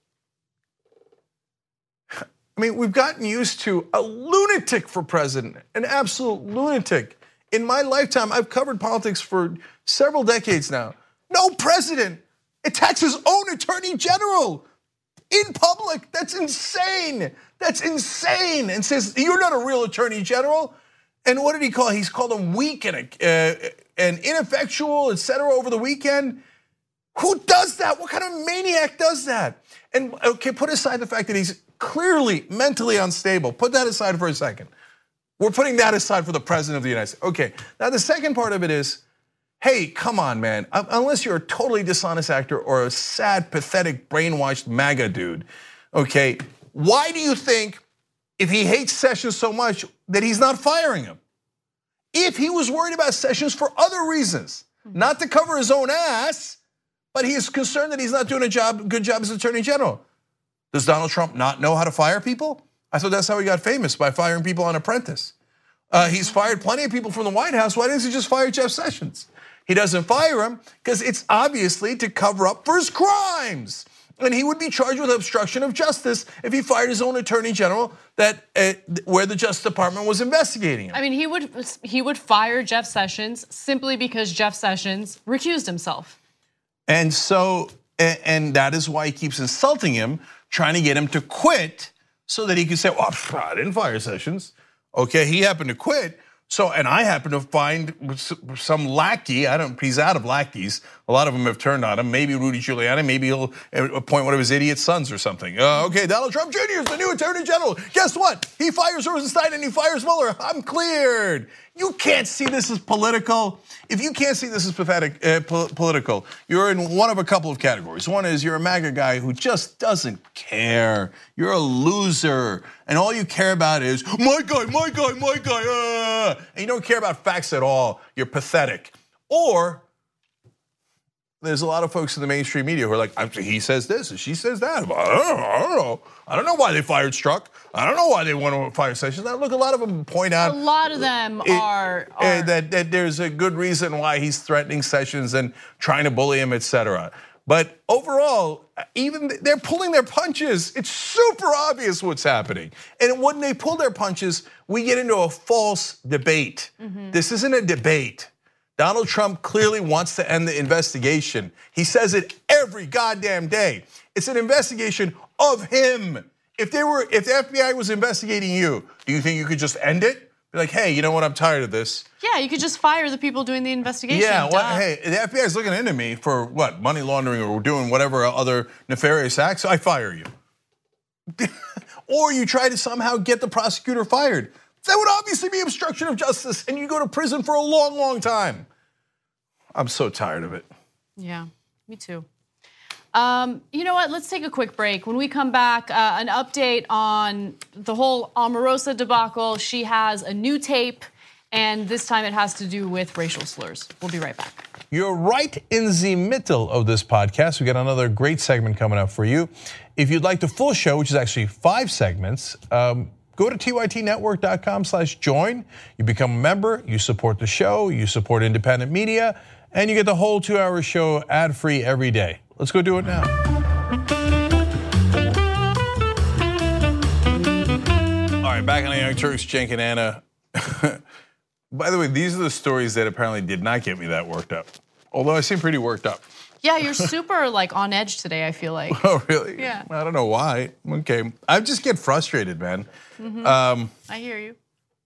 [SPEAKER 1] I mean, we've gotten used to a lunatic for president, an absolute lunatic. In my lifetime, I've covered politics for several decades now. No president attacks his own attorney general in public. That's insane. That's insane. And says, you're not a real attorney general. And what did he call? He's called him weak and ineffectual, etc. over the weekend. Who does that? What kind of maniac does that? And okay, put aside the fact that he's clearly mentally unstable. Put that aside for a second. We're putting that aside for the president of the United States. Okay, now the second part of it is, hey, come on, man. Unless you're a totally dishonest actor or a sad, pathetic, brainwashed MAGA dude, okay, why do you think if he hates Sessions so much that he's not firing him? If he was worried about Sessions for other reasons, not to cover his own ass, but he is concerned that he's not doing a good job as Attorney General. Does Donald Trump not know how to fire people? I thought that's how he got famous, by firing people on Apprentice. He's fired plenty of people from the White House. Why doesn't he just fire Jeff Sessions? He doesn't fire him because it's obviously to cover up for his crimes. And he would be charged with obstruction of justice if he fired his own attorney general where the Justice Department was investigating him.
[SPEAKER 2] I mean, he would fire Jeff Sessions simply because Jeff Sessions recused himself.
[SPEAKER 1] And so, and that is why he keeps insulting him, trying to get him to quit so that he could say, well, I didn't fire Sessions. Okay, he happened to quit. So, and I happen to find some lackey, he's out of lackeys. A lot of them have turned on him. Maybe Rudy Giuliani, maybe he'll appoint one of his idiot sons or something. Okay, Donald Trump Jr. is the new attorney general. Guess what? He fires Rosenstein and he fires Mueller. I'm cleared. You can't see this as political. If you can't see this as pathetic, political, you're in one of a couple of categories. One is you're a MAGA guy who just doesn't care. You're a loser. And all you care about is, my guy. And you don't care about facts at all. You're pathetic. Or there's a lot of folks in the mainstream media who are like, he says this and she says that. I don't know. I don't know why they fired Strzok. I don't know why they want to fire Sessions. Now, look, a lot of them point out.
[SPEAKER 2] A lot of them are
[SPEAKER 1] that there's a good reason why he's threatening Sessions and trying to bully him, etc. But overall, even they're pulling their punches. It's super obvious what's happening. And when they pull their punches, we get into a false debate. This isn't a debate. Donald Trump clearly wants to end the investigation. He says it every goddamn day. It's an investigation of him. If the FBI was investigating you, do you think you could just end it? Be like, hey, you know what? I'm tired of this.
[SPEAKER 2] Yeah, you could just fire the people doing the investigation.
[SPEAKER 1] Yeah, well, hey, the FBI is looking into me for what? Money laundering or doing whatever other nefarious acts. I fire you. or you try to somehow get the prosecutor fired. That would obviously be obstruction of justice, and you go to prison for a long, long time. I'm so tired of it.
[SPEAKER 2] Yeah, me too. You know what? Let's take a quick break. When we come back, an update on the whole Omarosa debacle. She has a new tape, and this time it has to do with racial slurs. We'll be right back.
[SPEAKER 1] You're right in the middle of this podcast. We got another great segment coming up for you. If you'd like the full show, which is actually 5 segments, go to tytnetwork.com/join. You become a member, you support the show, you support independent media, and you get the whole 2-hour show ad-free every day. Let's go do it now. All right, back on the Young Turks, Cenk and Anna. By the way, these are the stories that apparently did not get me that worked up. Although I seem pretty worked up.
[SPEAKER 2] Yeah, you're super like on edge today, I feel like.
[SPEAKER 1] Oh, really?
[SPEAKER 2] Yeah.
[SPEAKER 1] I don't know why. Okay. I just get frustrated, man.
[SPEAKER 2] I hear you.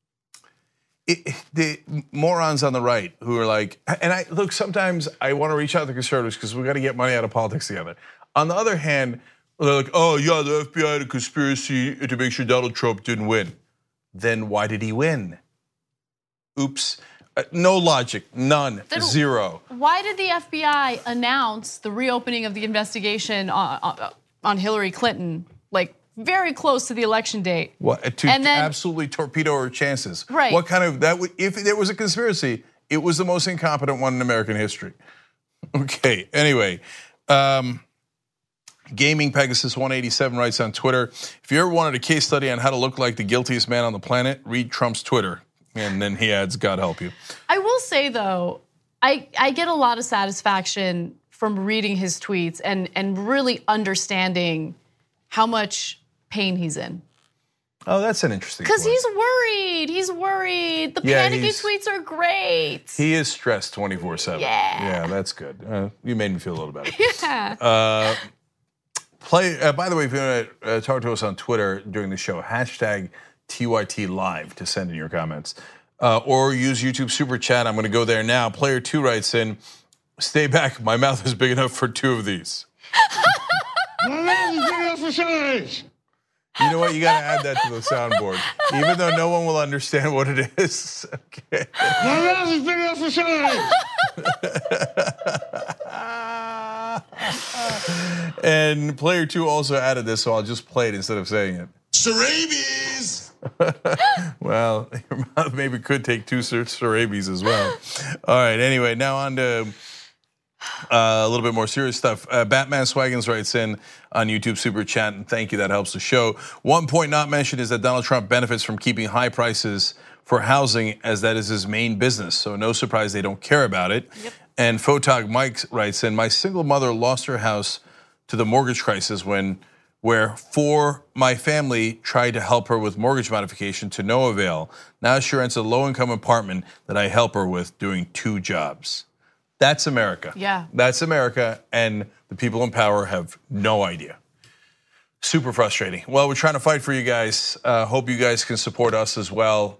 [SPEAKER 1] The morons on the right who are like, and look, sometimes I want to reach out to conservatives because we got to get money out of politics together. On the other hand, they're like, oh yeah, the FBI had a conspiracy to make sure Donald Trump didn't win. Then why did he win? Oops. No logic, none,
[SPEAKER 2] Then
[SPEAKER 1] zero.
[SPEAKER 2] Why did the FBI announce the reopening of the investigation on Hillary Clinton, like very close to the election date?
[SPEAKER 1] What, to absolutely torpedo her chances.
[SPEAKER 2] Right.
[SPEAKER 1] What kind of, if there was a conspiracy, it was the most incompetent one in American history. Okay, anyway. Gaming Pegasus 187 writes on Twitter, if you ever wanted a case study on how to look like the guiltiest man on the planet, read Trump's Twitter. And then he adds, God help you.
[SPEAKER 2] I will say though, I get a lot of satisfaction from reading his tweets and really understanding how much pain he's in.
[SPEAKER 1] Oh, that's an interesting
[SPEAKER 2] Because
[SPEAKER 1] point.
[SPEAKER 2] he's worried. The
[SPEAKER 1] Yeah,
[SPEAKER 2] panicky tweets are great.
[SPEAKER 1] He is stressed 24/7.
[SPEAKER 2] Yeah.
[SPEAKER 1] Yeah, that's good. You made me feel a little better.
[SPEAKER 2] Yeah.
[SPEAKER 1] By the way, if you want to talk to us on Twitter during the show, hashtag TYT Live to send in your comments. Or use YouTube Super Chat. I'm going to go there now. Player 2 writes in, stay back, my mouth is big enough for 2 of these.
[SPEAKER 9] My mouth is big enough for size.
[SPEAKER 1] You know what? You got to add that to the soundboard. Even though no one will understand what it is. Okay.
[SPEAKER 9] My mouth is big enough for size.
[SPEAKER 1] And player 2 also added this, so I'll just play it instead of saying it.
[SPEAKER 9] Sarabies.
[SPEAKER 1] Well, your mouth maybe could take 2 Sarabies as well. All right, anyway, now on to a little bit more serious stuff. Batman Swaggins writes in on YouTube Super Chat, and thank you, that helps the show. One point not mentioned is that Donald Trump benefits from keeping high prices for housing, as that is his main business, so no surprise they don't care about it. Yep. And Photog Mike writes in, my single mother lost her house to the mortgage crisis where my family tried to help her with mortgage modification to no avail. Now she rents a low-income apartment that I help her with doing 2 jobs. That's America.
[SPEAKER 2] Yeah.
[SPEAKER 1] That's America, and the people in power have no idea. Super frustrating. Well, we're trying to fight for you guys. Hope you guys can support us as well.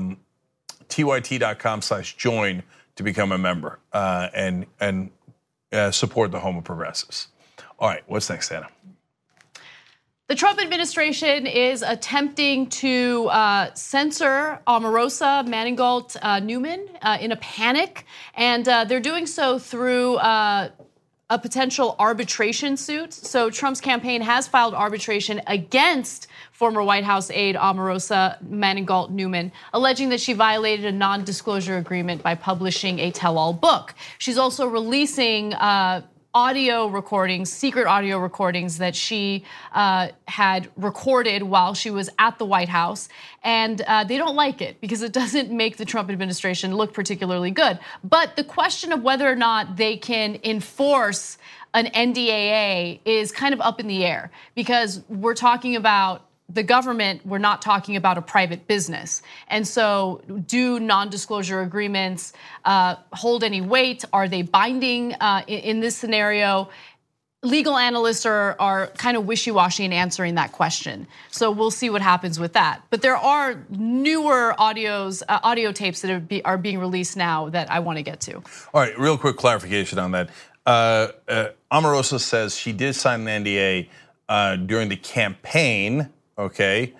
[SPEAKER 1] tyt.com/join to become a member and support the home of progressives. All right, what's next, Anna?
[SPEAKER 2] The Trump administration is attempting to censor Omarosa, Manigault, Newman in a panic, and they're doing so through a potential arbitration suit. So Trump's campaign has filed arbitration against former White House aide Omarosa Manigault Newman, alleging that she violated a non-disclosure agreement by publishing a tell-all book. She's also releasing audio recordings, secret audio recordings that she had recorded while she was at the White House. And they don't like it because it doesn't make the Trump administration look particularly good. But the question of whether or not they can enforce an NDAA is kind of up in the air because we're talking about the government, we're not talking about a private business. And so do non-disclosure agreements hold any weight? Are they binding in this scenario? Legal analysts are kind of wishy-washy in answering that question. So we'll see what happens with that. But there are newer audio tapes that are being released now that I want to get to.
[SPEAKER 1] All right, real quick clarification on that. Omarosa says she did sign an NDA during the campaign, okay,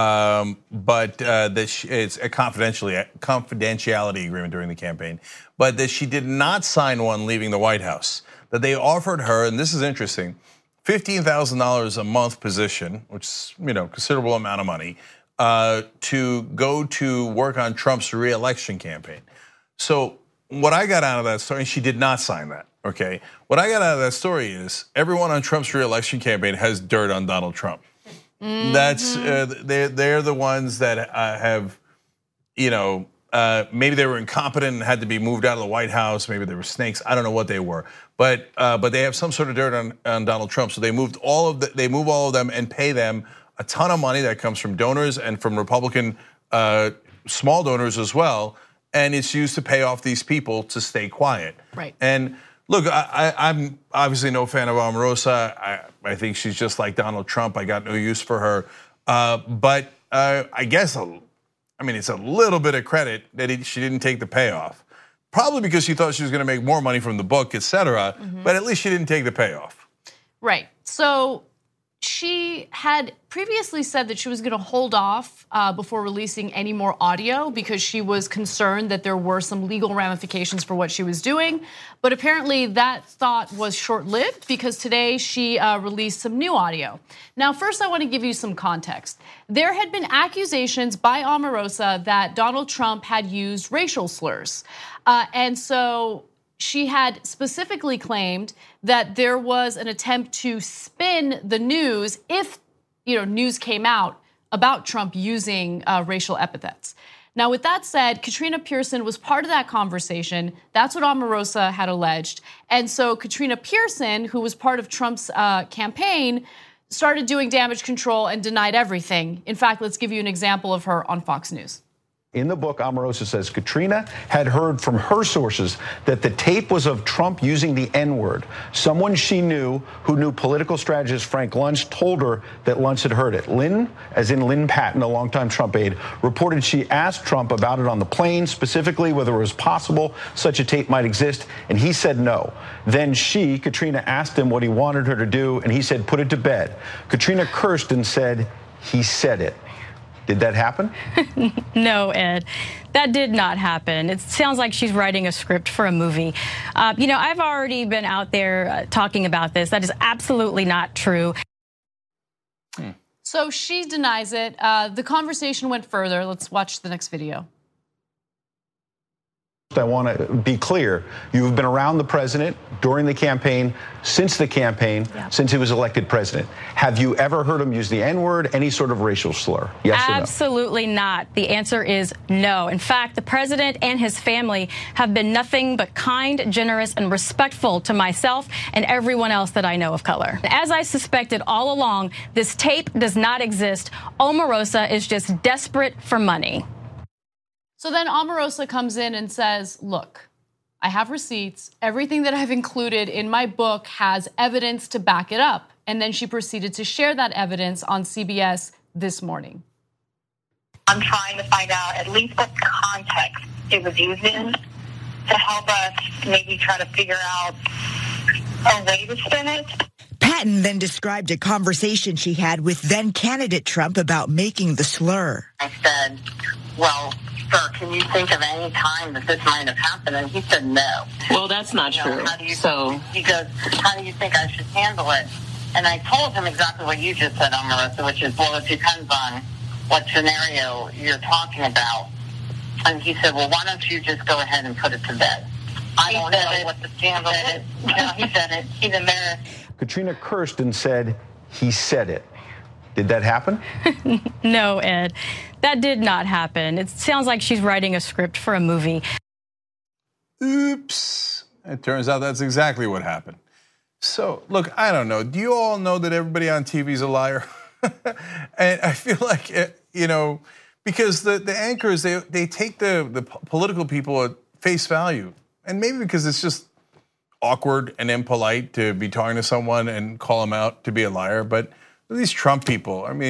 [SPEAKER 1] but that it's a confidentiality agreement during the campaign, but that she did not sign one leaving the White House. That they offered her, and this is interesting, $15,000 a month position, which is considerable amount of money, to go to work on Trump's re-election campaign. So what I got out of that story, and she did not sign that, okay? What I got out of that story is everyone on Trump's re-election campaign has dirt on Donald Trump. Mm-hmm. That's they're the ones that have, maybe they were incompetent and had to be moved out of the White House. Maybe they were snakes. I don't know what they were, but they have some sort of dirt on Donald Trump. So they move all of them and pay them a ton of money that comes from donors and from Republican small donors as well. And it's used to pay off these people to stay quiet.
[SPEAKER 2] Right.
[SPEAKER 1] And look, I'm obviously no fan of Omarosa. I think she's just like Donald Trump. I got no use for her. But I guess, it's a little bit of credit that she didn't take the payoff. Probably because she thought she was going to make more money from the book, et cetera. Mm-hmm. But at least she didn't take the payoff.
[SPEAKER 2] Right. So she had previously said that she was going to hold off before releasing any more audio because she was concerned that there were some legal ramifications for what she was doing. But apparently that thought was short-lived because today she released some new audio. Now, first I want to give you some context. There had been accusations by Omarosa that Donald Trump had used racial slurs. And so she had specifically claimed that there was an attempt to spin the news if news came out about Trump using racial epithets. Now, with that said, Katrina Pearson was part of that conversation. That's what Omarosa had alleged. And so Katrina Pearson, who was part of Trump's campaign, started doing damage control and denied everything. In fact, let's give you an example of her on Fox News.
[SPEAKER 10] In the book, Omarosa says Katrina had heard from her sources that the tape was of Trump using the N-word. Someone she knew who knew political strategist Frank Luntz told her that Luntz had heard it. Lynn, as in Lynn Patton, a longtime Trump aide, reported she asked Trump about it on the plane, specifically whether it was possible such a tape might exist, and he said no. Then she, Katrina, asked him what he wanted her to do, and he said put it to bed. Katrina cursed and said he said it. Did that happen?
[SPEAKER 11] No, Ed, that did not happen. It sounds like she's writing a script for a movie. I've already been out there talking about this. That is absolutely not true.
[SPEAKER 2] So she denies it. The conversation went further. Let's watch the next video.
[SPEAKER 10] I want to be clear. You've been around the president during the campaign, since the campaign, since he was elected president. Have you ever heard him use the N-word, any sort of racial slur? Yes or no?
[SPEAKER 11] Absolutely not. The answer is no. In fact, the president and his family have been nothing but kind, generous, and respectful to myself and everyone else that I know of color. As I suspected all along, this tape does not exist. Omarosa is just desperate for money.
[SPEAKER 2] So then Omarosa comes in and says, look, I have receipts. Everything that I've included in my book has evidence to back it up. And then she proceeded to share that evidence on CBS this morning.
[SPEAKER 12] I'm trying to find out at least what context it was used in to help us maybe try to figure out a way to spin it.
[SPEAKER 13] Patton then described a conversation she had with then-candidate Trump about making the slur.
[SPEAKER 12] I said, well, sir, can you think of any time that this might have happened? And he said no.
[SPEAKER 14] Well, that's not true.
[SPEAKER 12] He goes, how do you think I should handle it? And I told him exactly what you just said, Omarosa, which is, well, it depends on what scenario you're talking about. And he said, well, why don't you just go ahead and put it to bed? I don't know what the scandal is. No, he said it. He's embarrassed.
[SPEAKER 10] Katrina cursed and said he said it. Did that happen?
[SPEAKER 11] No, Ed, that did not happen. It sounds like she's writing a script for a movie.
[SPEAKER 1] Oops. It turns out that's exactly what happened. So, look, I don't know. Do you all know that everybody on TV is a liar? And I feel like, because the anchors, they take the political people at face value. And maybe because it's just awkward and impolite to be talking to someone and call them out to be a liar. But these Trump people, I mean,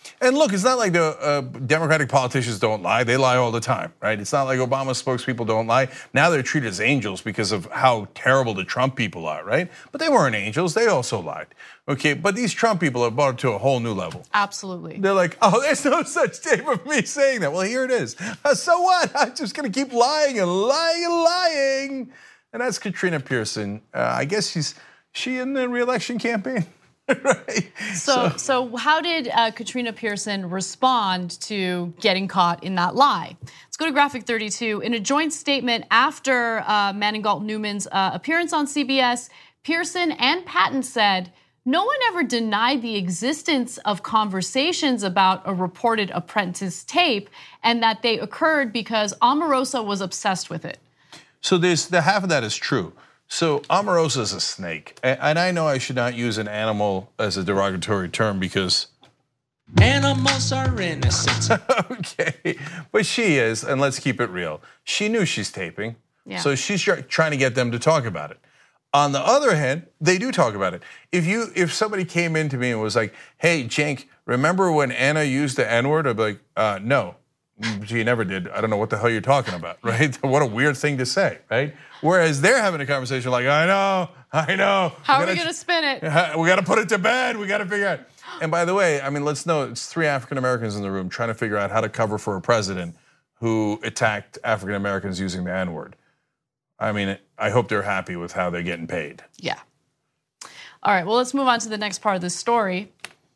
[SPEAKER 1] And look, it's not like the Democratic politicians don't lie. They lie all the time, right? It's not like Obama's spokespeople don't lie. Now they're treated as angels because of how terrible the Trump people are, right? But they weren't angels. They also lied. Okay, but these Trump people have brought it to a whole new level.
[SPEAKER 2] Absolutely.
[SPEAKER 1] They're like, oh, there's no such tape of me saying that. Well, here it is. So what? I'm just going to keep lying and lying and lying. And that's Katrina Pearson. I guess she in the re-election campaign. Right.
[SPEAKER 2] So how did Katrina Pearson respond to getting caught in that lie? Let's go to graphic 32. In a joint statement after Manning-Galt-Newman's appearance on CBS, Pearson and Patton said, no one ever denied the existence of conversations about a reported Apprentice tape and that they occurred because Omarosa was obsessed with it.
[SPEAKER 1] So the half of that is true. So Omarosa is a snake, and I know I should not use an animal as a derogatory term because
[SPEAKER 14] animals are innocent.
[SPEAKER 1] Okay, but she is, and let's keep it real. She knew she's taping, so she's trying to get them to talk about it. On the other hand, they do talk about it. If somebody came in to me and was like, "Hey, Cenk, remember when Anna used the N-word?" I'd be like, "No, she never did. I don't know what the hell you're talking about." Right? What a weird thing to say, right? Whereas they're having a conversation like, I know.
[SPEAKER 2] How are we going to spin it?
[SPEAKER 1] We got to put it to bed. We got to figure out. And by the way, I mean, let's know it's 3 African Americans in the room trying to figure out how to cover for a president who attacked African Americans using the N-word. I mean, I hope they're happy with how they're getting paid.
[SPEAKER 2] Yeah. All right, well, let's move on to the next part of this story.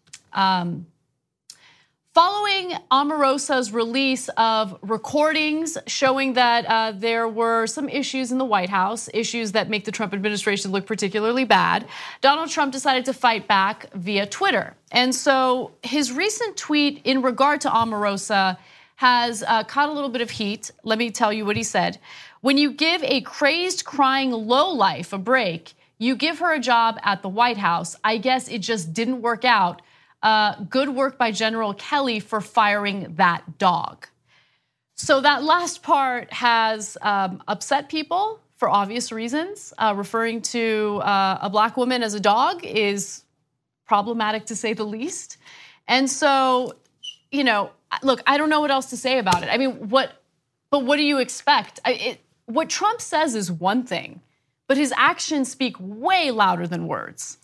[SPEAKER 2] Following Omarosa's release of recordings showing that there were some issues in the White House, issues that make the Trump administration look particularly bad, Donald Trump decided to fight back via Twitter. And so his recent tweet in regard to Omarosa has caught a little bit of heat. Let me tell you what he said. When you give a crazed, crying lowlife a break, you give her a job at the White House. I guess it just didn't work out. Good work by General Kelly for firing that dog. So that last part has upset people for obvious reasons. Referring to a black woman as a dog is problematic to say the least. And so, look, I don't know what else to say about it. I mean, but what do you expect? What Trump says is one thing, but his actions speak way louder than words.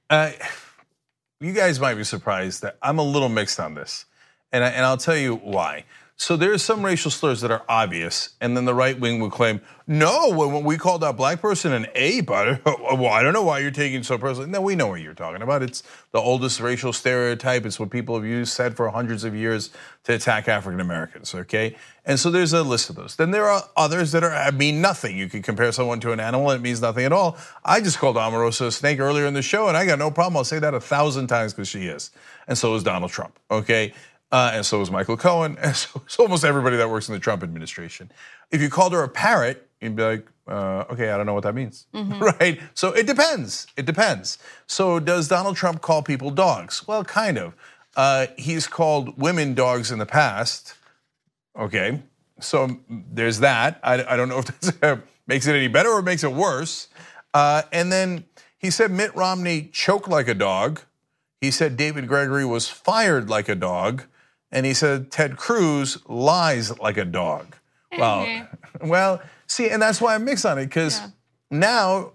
[SPEAKER 1] You guys might be surprised that I'm a little mixed on this, and I'll tell you why. So there's some racial slurs that are obvious, and then the right wing will claim, no, when we called that black person an ape, well, I don't know why you're taking it so personally. No, we know what you're talking about. It's the oldest racial stereotype. It's what people have said for hundreds of years to attack African Americans, okay? And so there's a list of those. Then there are others that mean nothing. You can compare someone to an animal, and it means nothing at all. I just called Omarosa a snake earlier in the show, and I got no problem. I'll say that 1,000 times because she is. And so is Donald Trump, okay? And so is Michael Cohen, and so is almost everybody that works in the Trump administration. If you called her a parrot, you'd be like, okay, I don't know what that means, right? So it depends. It depends. So does Donald Trump call people dogs? Well, kind of. He's called women dogs in the past. Okay, so there's that. I don't know if that makes it any better or makes it worse. And then he said Mitt Romney choked like a dog. He said David Gregory was fired like a dog. And he said Ted Cruz lies like a dog. Well, see, and that's why I'm mixed on it, because now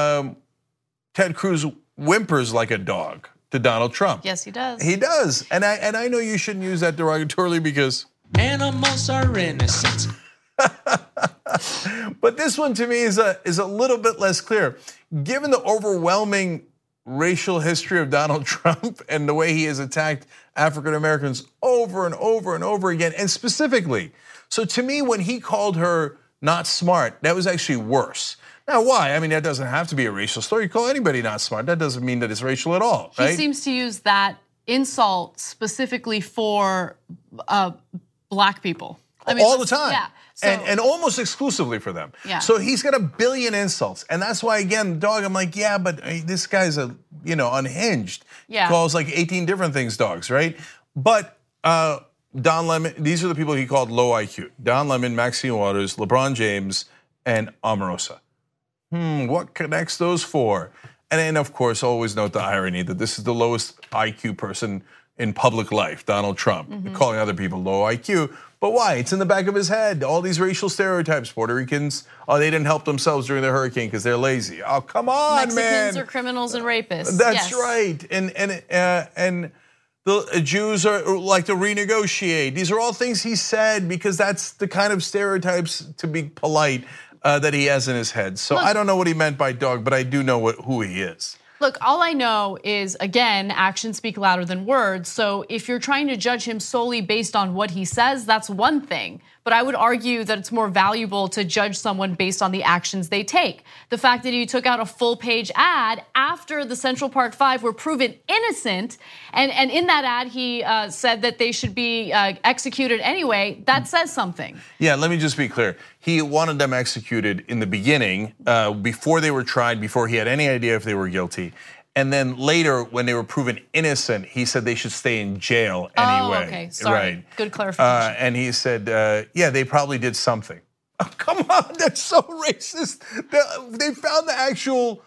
[SPEAKER 1] Ted Cruz whimpers like a dog to Donald Trump.
[SPEAKER 2] Yes, he does.
[SPEAKER 1] He does, and I know you shouldn't use that derogatorily because
[SPEAKER 14] animals are innocent.
[SPEAKER 1] But this one to me is a little bit less clear, given the overwhelming racial history of Donald Trump and the way he has attacked African Americans over and over and over again, and specifically. So to me, when he called her not smart, that was actually worse. Now, why? I mean, that doesn't have to be a racial slur. You call anybody not smart. That doesn't mean that it's racial at all, right?
[SPEAKER 2] He seems to use that insult specifically for black people. I mean,
[SPEAKER 1] all the time.
[SPEAKER 2] Yeah. So,
[SPEAKER 1] and almost exclusively for them.
[SPEAKER 2] Yeah.
[SPEAKER 1] So he's got a billion insults. And that's why, again, dog, I'm like, yeah, but this guy's unhinged.
[SPEAKER 2] Yeah.
[SPEAKER 1] Calls like 18 different things dogs, right? But Don Lemon, these are the people he called low IQ. Don Lemon, Maxine Waters, LeBron James, and Omarosa. What connects those four? And then, of course, always note the irony that this is the lowest IQ person in public life, Donald Trump, calling other people low IQ. But why? It's in the back of his head. All these racial stereotypes. Puerto Ricans, they didn't help themselves during the hurricane because they're lazy. Oh, come on,
[SPEAKER 2] Mexicans
[SPEAKER 1] man.
[SPEAKER 2] Mexicans are criminals and rapists.
[SPEAKER 1] That's right. And the Jews are like to renegotiate. These are all things he said because that's the kind of stereotypes, to be polite, that he has in his head. So I don't know what he meant by dog, but I do know who he is.
[SPEAKER 2] Look, all I know is, again, actions speak louder than words. So if you're trying to judge him solely based on what he says, that's one thing. But I would argue that it's more valuable to judge someone based on the actions they take. The fact that he took out a full-page ad after the Central Park Five were proven innocent, and in that ad he said that they should be executed anyway, that says something.
[SPEAKER 1] Yeah, let me just be clear. He wanted them executed in the beginning, before they were tried, before he had any idea if they were guilty. And then later, when they were proven innocent, he said they should stay in jail anyway.
[SPEAKER 2] Oh, okay, sorry.
[SPEAKER 1] Right.
[SPEAKER 2] Good clarification.
[SPEAKER 1] And he said, yeah, they probably did something. Oh, come on, that's so racist. They found the actual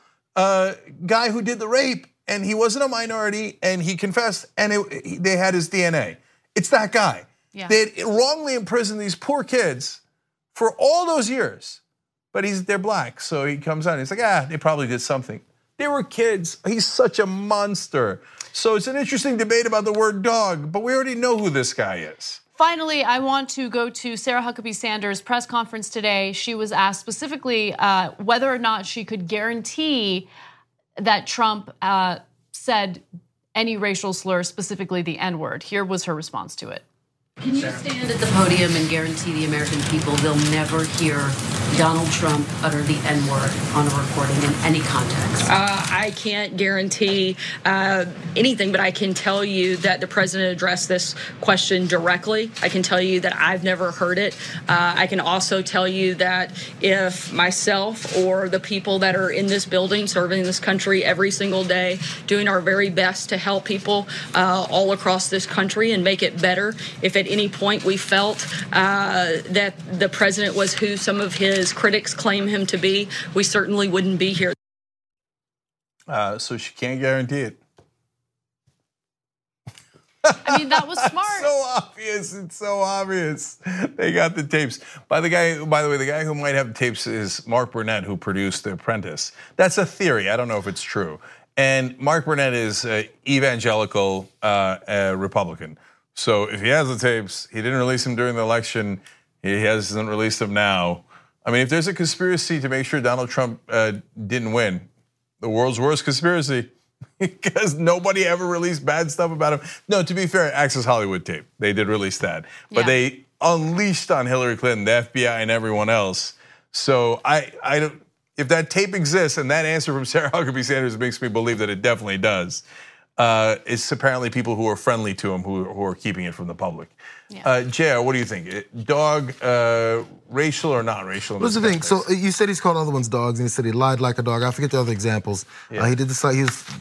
[SPEAKER 1] guy who did the rape, and he wasn't a minority, and he confessed, and they had his DNA. It's that guy.
[SPEAKER 2] Yeah.
[SPEAKER 1] They had wrongly imprisoned these poor kids for all those years, but they're black, so he comes out and he's like, they probably did something. They were kids. He's such a monster. So it's an interesting debate about the word dog, but we already know who this guy is.
[SPEAKER 2] Finally, I want to go to Sarah Huckabee Sanders' press conference today. She was asked specifically whether or not she could guarantee that Trump said any racial slur, specifically the N-word. Here was her response to it.
[SPEAKER 15] Can you stand at the podium and guarantee the American people they'll never hear Donald Trump utter the N-word on a recording in any context?
[SPEAKER 16] I can't guarantee anything, but I can tell you that the president addressed this question directly. I can tell you that I've never heard it. I can also tell you that if myself or the people that are in this building serving this country every single day, doing our very best to help people all across this country and make it better, if at any point we felt that the president was who some of his critics claim him to be, we certainly wouldn't be here.
[SPEAKER 1] So she can't guarantee it.
[SPEAKER 2] I mean, that was smart.
[SPEAKER 1] So obvious. It's so obvious. They got the tapes. By the way, the guy who might have the tapes is Mark Burnett, who produced The Apprentice. That's a theory. I don't know if it's true. And Mark Burnett is evangelical Republican. So if he has the tapes, he didn't release them during the election. He hasn't released them now. I mean, if there's a conspiracy to make sure Donald Trump didn't win, the world's worst conspiracy, because nobody ever released bad stuff about him. No, to be fair, Access Hollywood tape, they did release that. But they unleashed on Hillary Clinton, the FBI, and everyone else. So I don't, if that tape exists and that answer from Sarah Huckabee Sanders makes me believe that it definitely does, it's apparently people who are friendly to him who are keeping it from the public. JR, what do you think? Dog, racial or not racial?
[SPEAKER 8] What's the thing? So you said he's called other ones dogs, and he said he lied like a dog. I forget the other examples. He did this. He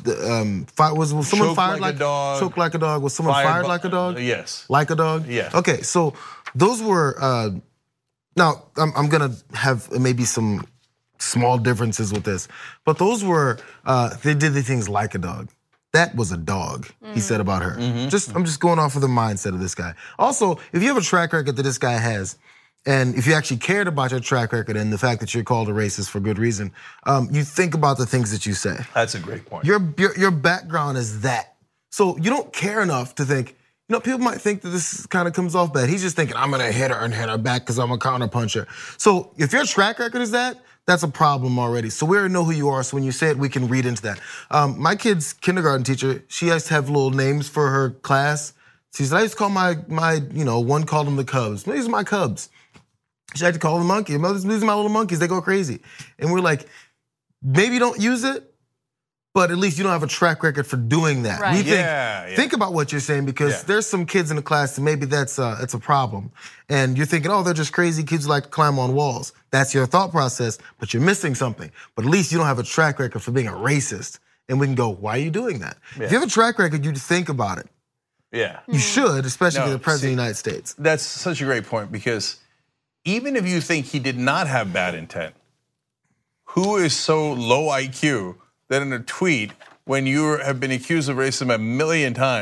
[SPEAKER 8] was someone fired like a dog? Choked like a dog. Was someone fired like a dog?
[SPEAKER 1] Yes.
[SPEAKER 8] Like a dog?
[SPEAKER 1] Yeah.
[SPEAKER 8] Okay, so those were. Now I'm gonna have maybe some small differences with this, but those were they did the things like a dog. That was a dog, he said about her. I'm just going off of the mindset of this guy. Also, if you have a track record that this guy has, and if you actually cared about your track record and the fact that you're called a racist for good reason, you think about the things that you say.
[SPEAKER 1] That's a great point.
[SPEAKER 8] Your background is that. So you don't care enough to think, people might think that this kind of comes off bad. He's just thinking, I'm gonna hit her and hit her back because I'm a counterpuncher. So if your track record is that, that's a problem already. So we already know who you are. So when you say it, we can read into that. My kid's kindergarten teacher, she has to have little names for her class. She said, I used to call my one called them the Cubs. These are my Cubs. She had to call them monkey. These are my little monkeys. They go crazy. And we're like, maybe don't use it, but at least you don't have a track record for doing that.
[SPEAKER 2] Right.
[SPEAKER 8] We think about what you're saying, because there's some kids in the class that maybe that's a problem. And you're thinking, they're just crazy kids who like to climb on walls. That's your thought process, but you're missing something. But at least you don't have a track record for being a racist. And we can go, why are you doing that? If you have a track record, you think about it.
[SPEAKER 1] Yeah.
[SPEAKER 8] You should, especially the president of the United States.
[SPEAKER 1] That's such a great point, because even if you think he did not have bad intent, who is so low IQ that in a tweet, when you have been accused of racism a million times,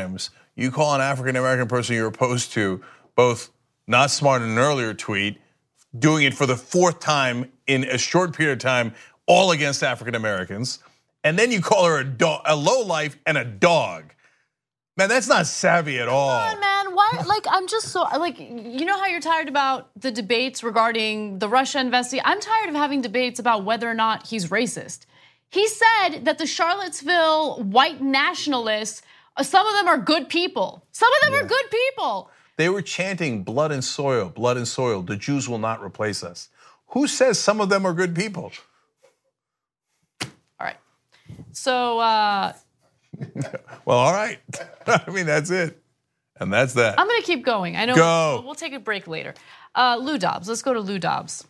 [SPEAKER 1] You call an African American person you're opposed to both not smart in an earlier tweet, doing it for the 4th time in a short period of time, all against African Americans, and then you call her a lowlife and a dog. Man, that's not savvy at all.
[SPEAKER 2] Come on, man. Why? Like, I'm just so like, you know how you're tired about the debates regarding the Russia investigation? I'm tired of having debates about whether or not he's racist. He said that the Charlottesville white nationalists, some of them are good people. Some of them are good people.
[SPEAKER 1] They were chanting blood and soil, blood and soil. The Jews will not replace us. Who says some of them are good people?
[SPEAKER 2] All right. So,
[SPEAKER 1] well, all right. I mean, that's it. And that's that.
[SPEAKER 2] I'm gonna keep going. I know
[SPEAKER 1] Go.
[SPEAKER 2] We'll take a break later. Lou Dobbs, let's go to Lou Dobbs.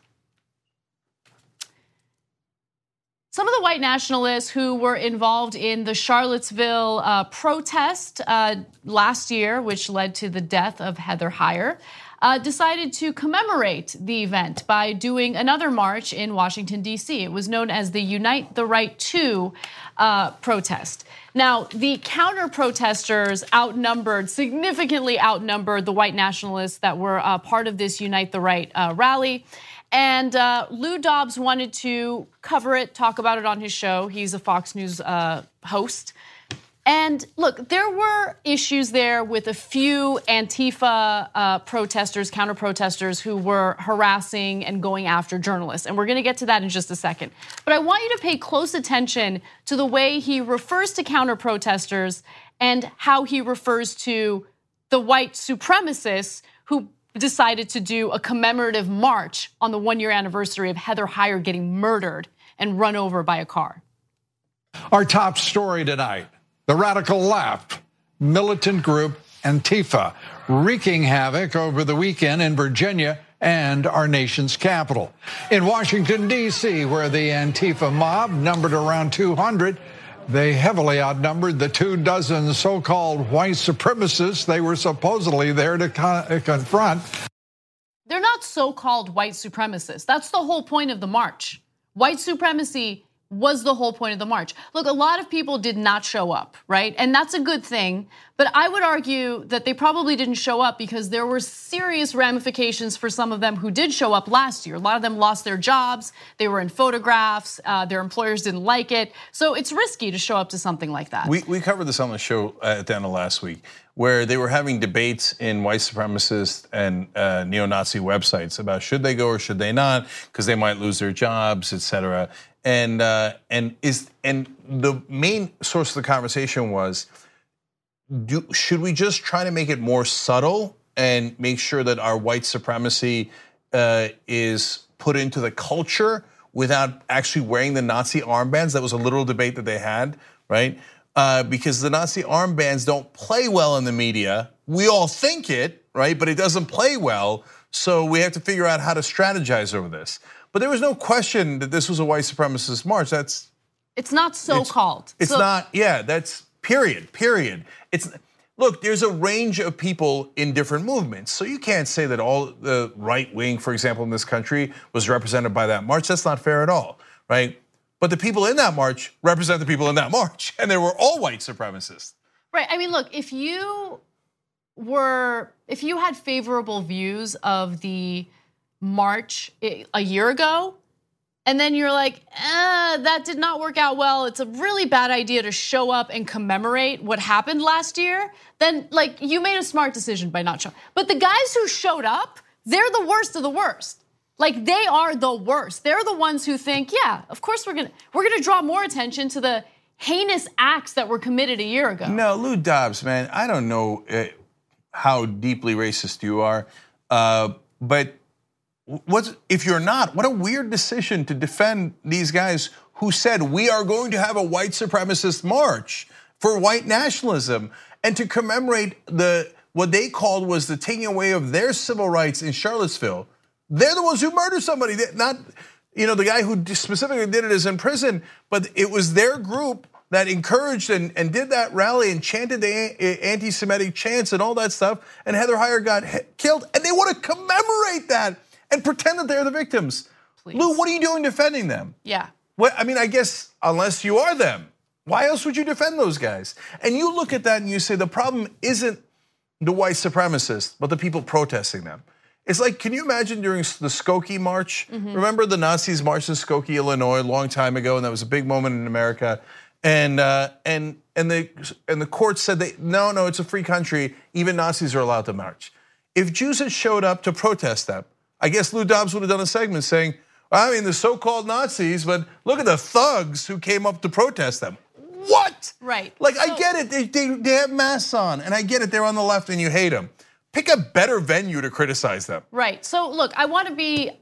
[SPEAKER 2] Some of the white nationalists who were involved in the Charlottesville protest last year, which led to the death of Heather Heyer, decided to commemorate the event by doing another march in Washington, D.C. It was known as the Unite the Right to protest. Now, the counter-protesters significantly outnumbered the white nationalists that were part of this Unite the Right rally. And Lou Dobbs wanted to cover it, talk about it on his show. He's a Fox News host. And look, there were issues there with a few Antifa protesters, counter-protesters who were harassing and going after journalists. And we're gonna get to that in just a second. But I want you to pay close attention to the way he refers to counter-protesters and how he refers to the white supremacists who decided to do a commemorative march on the 1-year anniversary of Heather Heyer getting murdered and run over by a car.
[SPEAKER 17] Our top story tonight, the radical left militant group Antifa wreaking havoc over the weekend in Virginia and our nation's capital. In Washington, D.C., where the Antifa mob numbered around 200, they heavily outnumbered the 24 so-called white supremacists they were supposedly there to confront.
[SPEAKER 2] They're not so-called white supremacists. That's the whole point of the march. White supremacy was the whole point of the march. Look, a lot of people did not show up, right? And that's a good thing. But I would argue that they probably didn't show up because there were serious ramifications for some of them who did show up last year. A lot of them lost their jobs. They were in photographs. Their employers didn't like it. So it's risky to show up to something like that.
[SPEAKER 1] We covered this on the show at the end of last week, where they were having debates in white supremacist and neo-Nazi websites about should they go or should they not, because they might lose their jobs, et cetera. And the main source of the conversation was, should we just try to make it more subtle and make sure that our white supremacy is put into the culture without actually wearing the Nazi armbands? That was a literal debate that they had, right? Because the Nazi armbands don't play well in the media. We all think it, right? But it doesn't play well. So we have to figure out how to strategize over this. But there was no question that this was a white supremacist march.
[SPEAKER 2] It's not so-called.
[SPEAKER 1] It's not, yeah, that's period. Look, there's a range of people in different movements. So you can't say that all the right wing, for example, in this country was represented by that march. That's not fair at all, right? But the people in that march represent the people in that march, and they were all white supremacists.
[SPEAKER 2] Right, I mean, look, if you had favorable views of the march a year ago, and then you're like, that did not work out well, it's a really bad idea to show up and commemorate what happened last year, then like you made a smart decision by not showing. But the guys who showed up, they're the worst of the worst. Like they are the worst. They're the ones who think, yeah, of course we're gonna draw more attention to the heinous acts that were committed a year ago.
[SPEAKER 1] No, Lou Dobbs, man, I don't know how deeply racist you are, but if you're not, what a weird decision to defend these guys who said we are going to have a white supremacist march for white nationalism and to commemorate what they called was the taking away of their civil rights in Charlottesville. They're the ones who murdered somebody, not the guy who specifically did it is in prison, but it was their group that encouraged and did that rally and chanted the anti-Semitic chants and all that stuff, and Heather Heyer got killed, and they want to commemorate that and pretend that they're the victims. Please. Lou, what are you doing defending them?
[SPEAKER 2] Yeah.
[SPEAKER 1] I mean, I guess unless you are them. Why else would you defend those guys? And you look at that and you say the problem isn't the white supremacists, but the people protesting them. It's like, can you imagine during the Skokie March? Remember the Nazis marched in Skokie, Illinois, a long time ago, and that was a big moment in America. And the court said no, it's a free country. Even Nazis are allowed to march. If Jews had showed up to protest them, I guess Lou Dobbs would have done a segment saying, I mean, the so-called Nazis, but look at the thugs who came up to protest them. What?
[SPEAKER 2] Right.
[SPEAKER 1] Like, I get it. They have masks on, and I get it. They're on the left, and you hate them. Pick a better venue to criticize them.
[SPEAKER 2] Right. So look, we want to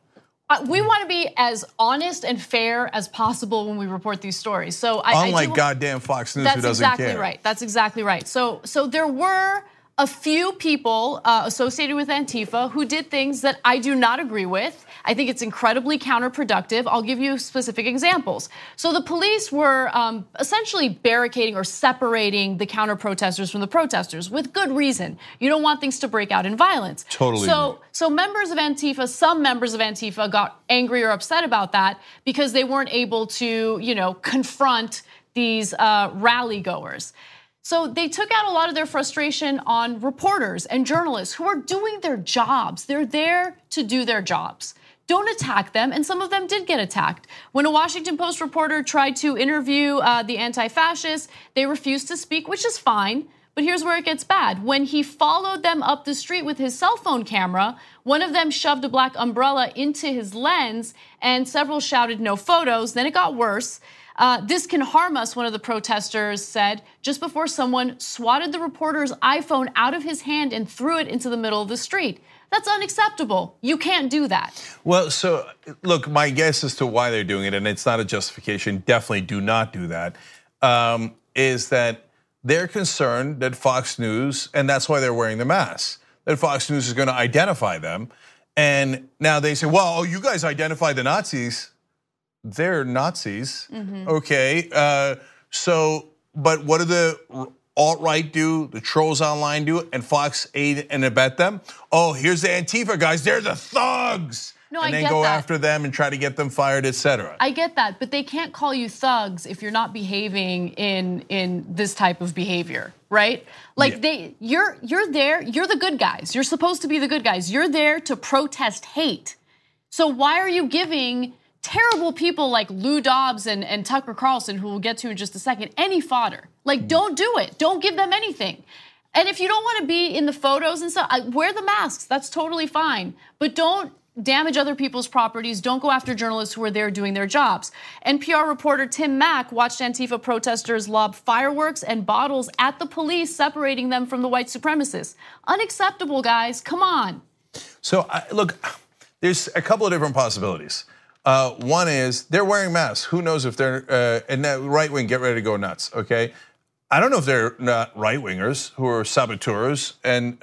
[SPEAKER 2] be as honest and fair as possible when we report these stories. So
[SPEAKER 1] unlike goddamn Fox News, who doesn't care.
[SPEAKER 2] That's exactly right. That's exactly right. So there were a few people associated with Antifa who did things that I do not agree with. I think it's incredibly counterproductive. I'll give you specific examples. So the police were essentially barricading or separating the counter-protesters from the protesters with good reason. You don't want things to break out in violence.
[SPEAKER 1] Totally.
[SPEAKER 2] So members of Antifa, some members of Antifa got angry or upset about that because they weren't able to, confront these rally goers. So they took out a lot of their frustration on reporters and journalists who are doing their jobs. They're there to do their jobs. Don't attack them, and some of them did get attacked. When a Washington Post reporter tried to interview the anti-fascists, they refused to speak, which is fine, but here's where it gets bad. When he followed them up the street with his cell phone camera, one of them shoved a black umbrella into his lens, and several shouted, "No photos." Then it got worse. This can harm us, one of the protesters said, just before someone swatted the reporter's iPhone out of his hand and threw it into the middle of the street. That's unacceptable. You can't do that.
[SPEAKER 1] Well, so look, my guess as to why they're doing it, and it's not a justification, definitely do not do that, is that they're concerned that Fox News, and that's why they're wearing the masks, that Fox News is going to identify them. And now they say, well, you guys identify the Nazis. They're Nazis, okay. But what do the alt-right do, the trolls online do, and Fox aid and abet them? Oh, here's the Antifa guys, they're the thugs.
[SPEAKER 2] No,
[SPEAKER 1] and
[SPEAKER 2] I
[SPEAKER 1] then
[SPEAKER 2] get
[SPEAKER 1] go
[SPEAKER 2] that.
[SPEAKER 1] after them and try to get them fired, etc.
[SPEAKER 2] I get that, but they can't call you thugs if you're not behaving in this type of behavior, right? Like you're there, you're the good guys. You're supposed to be the good guys. You're there to protest hate. So why are you giving terrible people like Lou Dobbs and Tucker Carlson, who we'll get to in just a second, any fodder? Like, don't do it. Don't give them anything. And if you don't want to be in the photos and stuff, wear the masks. That's totally fine. But don't damage other people's properties. Don't go after journalists who are there doing their jobs. NPR reporter Tim Mack watched Antifa protesters lob fireworks and bottles at the police, separating them from the white supremacists. Unacceptable, guys. Come on.
[SPEAKER 1] So look, there's a couple of different possibilities. One is they're wearing masks. Who knows if they're and that right wing get ready to go nuts? Okay, I don't know if they're not right wingers who are saboteurs, and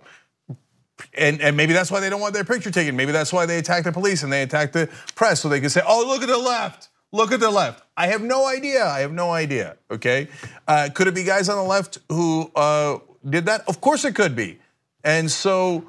[SPEAKER 1] maybe that's why they don't want their picture taken. Maybe that's why they attack the police and they attack the press, so they can say, "Oh, look at the left! Look at the left." I have no idea. I have no idea. Okay, could it be guys on the left who did that? Of course, it could be. And so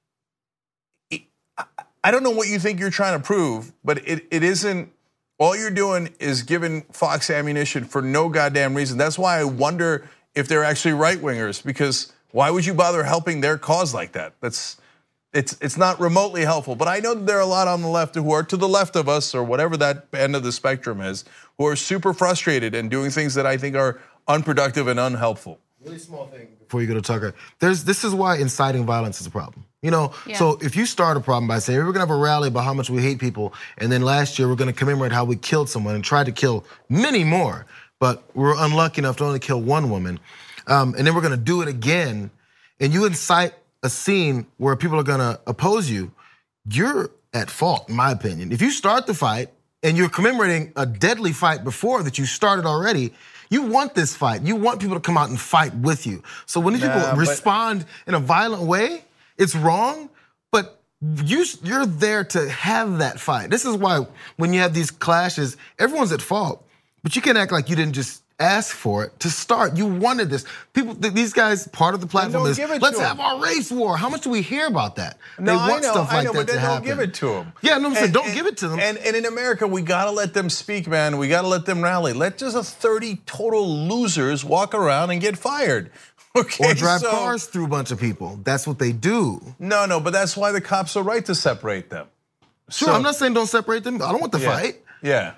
[SPEAKER 1] I don't know what you think you're trying to prove, but it isn't. All you're doing is giving Fox ammunition for no goddamn reason. That's why I wonder if they're actually right wingers, because why would you bother helping their cause like that? It's not remotely helpful. But I know that there are a lot on the left who are to the left of us, or whatever that end of the spectrum is, who are super frustrated and doing things that I think are unproductive and unhelpful.
[SPEAKER 8] Really small thing before you go to Tucker. This is why inciting violence is a problem. So if you start a problem by saying we're gonna have a rally about how much we hate people, and then last year we're gonna commemorate how we killed someone and tried to kill many more, but we're unlucky enough to only kill one woman, and then we're gonna do it again, and you incite a scene where people are gonna oppose you, you're at fault, in my opinion. If you start the fight and you're commemorating a deadly fight before that you started already, you want this fight. You want people to come out and fight with you. So when these people respond in a violent way, it's wrong, but you're there to have that fight. This is why when you have these clashes, everyone's at fault. But you can't act like you didn't just asked for it to start. You wanted this. People, these guys, part of the platform is, let's have our race war. How much do we hear about that?
[SPEAKER 1] No,
[SPEAKER 8] they want stuff like that
[SPEAKER 1] but
[SPEAKER 8] to
[SPEAKER 1] then
[SPEAKER 8] happen.
[SPEAKER 1] don't give it to them.
[SPEAKER 8] Yeah, no, don't give it to them.
[SPEAKER 1] And in America, we gotta let them speak, man. We gotta let them rally. Let just 30 total losers walk around and get fired. Okay,
[SPEAKER 8] or drive cars through a bunch of people. That's what they do.
[SPEAKER 1] No, but that's why the cops are right to separate them.
[SPEAKER 8] Sure, I'm not saying don't separate them. I don't want the fight.
[SPEAKER 1] Yeah.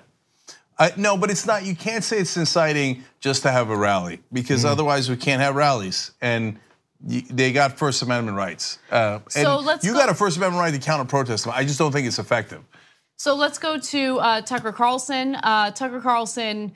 [SPEAKER 1] No, but it's not. You can't say it's inciting just to have a rally because otherwise we can't have rallies. And they got First Amendment rights.
[SPEAKER 2] So
[SPEAKER 1] you got a First Amendment right to counter protest. I just don't think it's effective.
[SPEAKER 2] So let's go to Tucker Carlson. Tucker Carlson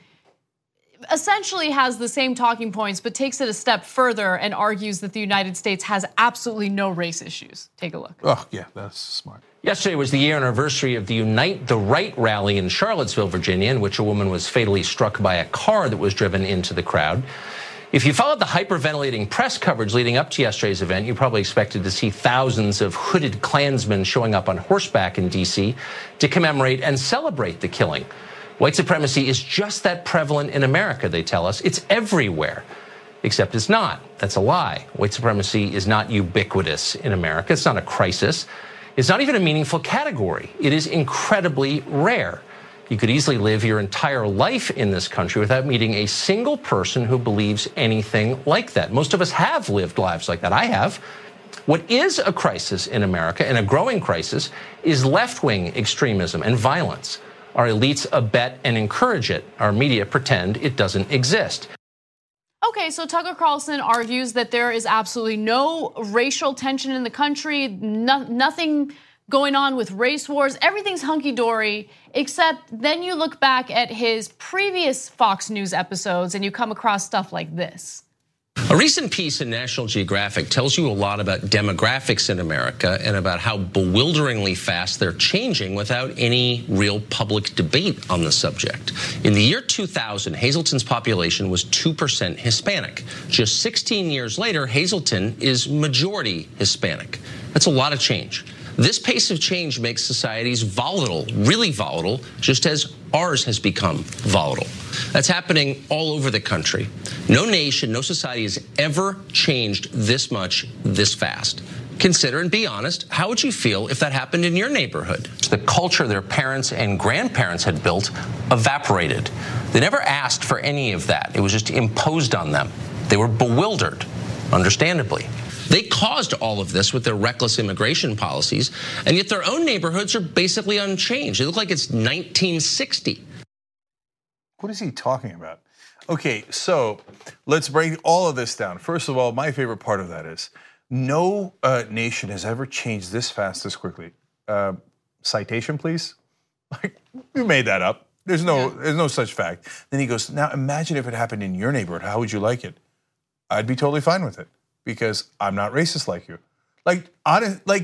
[SPEAKER 2] essentially has the same talking points, but takes it a step further and argues that the United States has absolutely no race issues. Take a look.
[SPEAKER 1] Oh, yeah, that's smart.
[SPEAKER 18] Yesterday was the year anniversary of the Unite the Right rally in Charlottesville, Virginia, in which a woman was fatally struck by a car that was driven into the crowd. If you followed the hyperventilating press coverage leading up to yesterday's event, you probably expected to see thousands of hooded Klansmen showing up on horseback in D.C. to commemorate and celebrate the killing. White supremacy is just that prevalent in America, they tell us. It's everywhere, except it's not. That's a lie. White supremacy is not ubiquitous in America. It's not a crisis. It's not even a meaningful category. It is incredibly rare. You could easily live your entire life in this country without meeting a single person who believes anything like that. Most of us have lived lives like that. I have. What is a crisis in America, and a growing crisis, is left-wing extremism and violence. Our elites abet and encourage it. Our media pretend it doesn't exist.
[SPEAKER 2] Okay, so Tucker Carlson argues that there is absolutely no racial tension in the country, nothing going on with race wars, everything's hunky-dory, except then you look back at his previous Fox News episodes and you come across stuff like this.
[SPEAKER 18] A recent piece in National Geographic tells you a lot about demographics in America and about how bewilderingly fast they're changing without any real public debate on the subject. In the year 2000, Hazleton's population was 2% Hispanic. Just 16 years later, Hazleton is majority Hispanic. That's a lot of change. This pace of change makes societies volatile, really volatile, just as ours has become volatile. That's happening all over the country. No nation, no society has ever changed this much, this fast. Consider and be honest, how would you feel if that happened in your neighborhood? The culture their parents and grandparents had built evaporated. They never asked for any of that. It was just imposed on them. They were bewildered, understandably. They caused all of this with their reckless immigration policies, and yet their own neighborhoods are basically unchanged. They look like it's 1960.
[SPEAKER 1] What is he talking about? Okay, so let's break all of this down. First of all, my favorite part of that is no nation has ever changed this fast, this quickly. Citation, please. Like, you made that up. There's no such fact. Then he goes, now imagine if it happened in your neighborhood. How would you like it? I'd be totally fine with it because I'm not racist like you. Like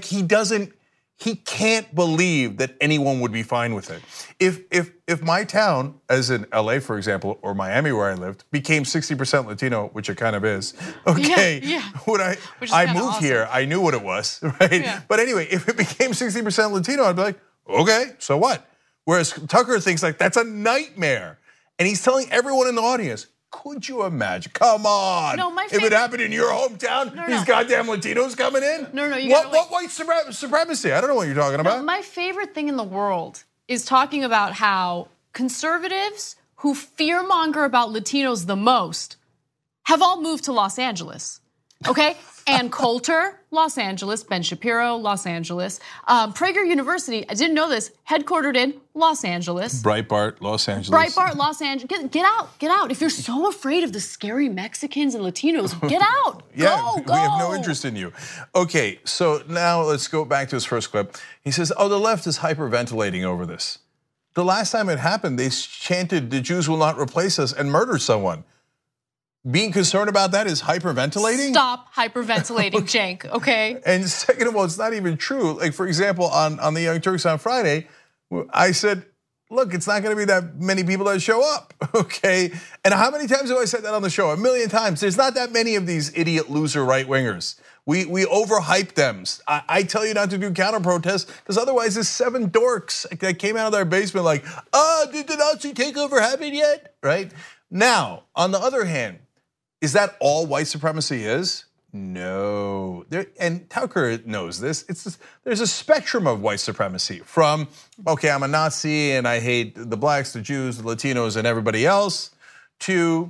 [SPEAKER 1] he can't believe that anyone would be fine with it. If my town, as in LA, for example, or Miami where I lived, became 60% Latino, which it kind of is, okay, would I moved awesome. Here, I knew what it was, right? Yeah. But anyway, if it became 60% Latino, I'd be like, okay, so what? Whereas Tucker thinks like that's a nightmare. And he's telling everyone in the audience, could you imagine? Come on.
[SPEAKER 2] No,
[SPEAKER 1] if it happened in your hometown, these goddamn Latinos coming in?
[SPEAKER 2] No,
[SPEAKER 1] what white supremacy? I don't know what you're talking about.
[SPEAKER 2] My favorite thing in the world is talking about how conservatives who fearmonger about Latinos the most have all moved to Los Angeles, okay? Ann Coulter, Los Angeles. Ben Shapiro, Los Angeles. Prager University, I didn't know this, headquartered in Los Angeles.
[SPEAKER 1] Breitbart, Los Angeles.
[SPEAKER 2] Breitbart, Los Angeles. Get out. If you're so afraid of the scary Mexicans and Latinos, get out.
[SPEAKER 1] Go.
[SPEAKER 2] We
[SPEAKER 1] have no interest in you. Okay, so now let's go back to his first clip. He says, the left is hyperventilating over this. The last time it happened, they chanted, the Jews will not replace us, and murdered someone. Being concerned about that is hyperventilating?
[SPEAKER 2] Stop hyperventilating, Cenk, okay?
[SPEAKER 1] And second of all, it's not even true. Like, for example, on the Young Turks on Friday, I said, look, it's not gonna be that many people that show up, okay? And how many times have I said that on the show? 1 million times. There's not that many of these idiot loser right-wingers. We overhype them. I tell you not to do counter protests because otherwise there's 7 dorks that came out of their basement like, did the Nazi takeover happen yet? Right? Now, on the other hand, is that all white supremacy is? No. And Tucker knows this. There's a spectrum of white supremacy from, okay, I'm a Nazi and I hate the blacks, the Jews, the Latinos, and everybody else, to,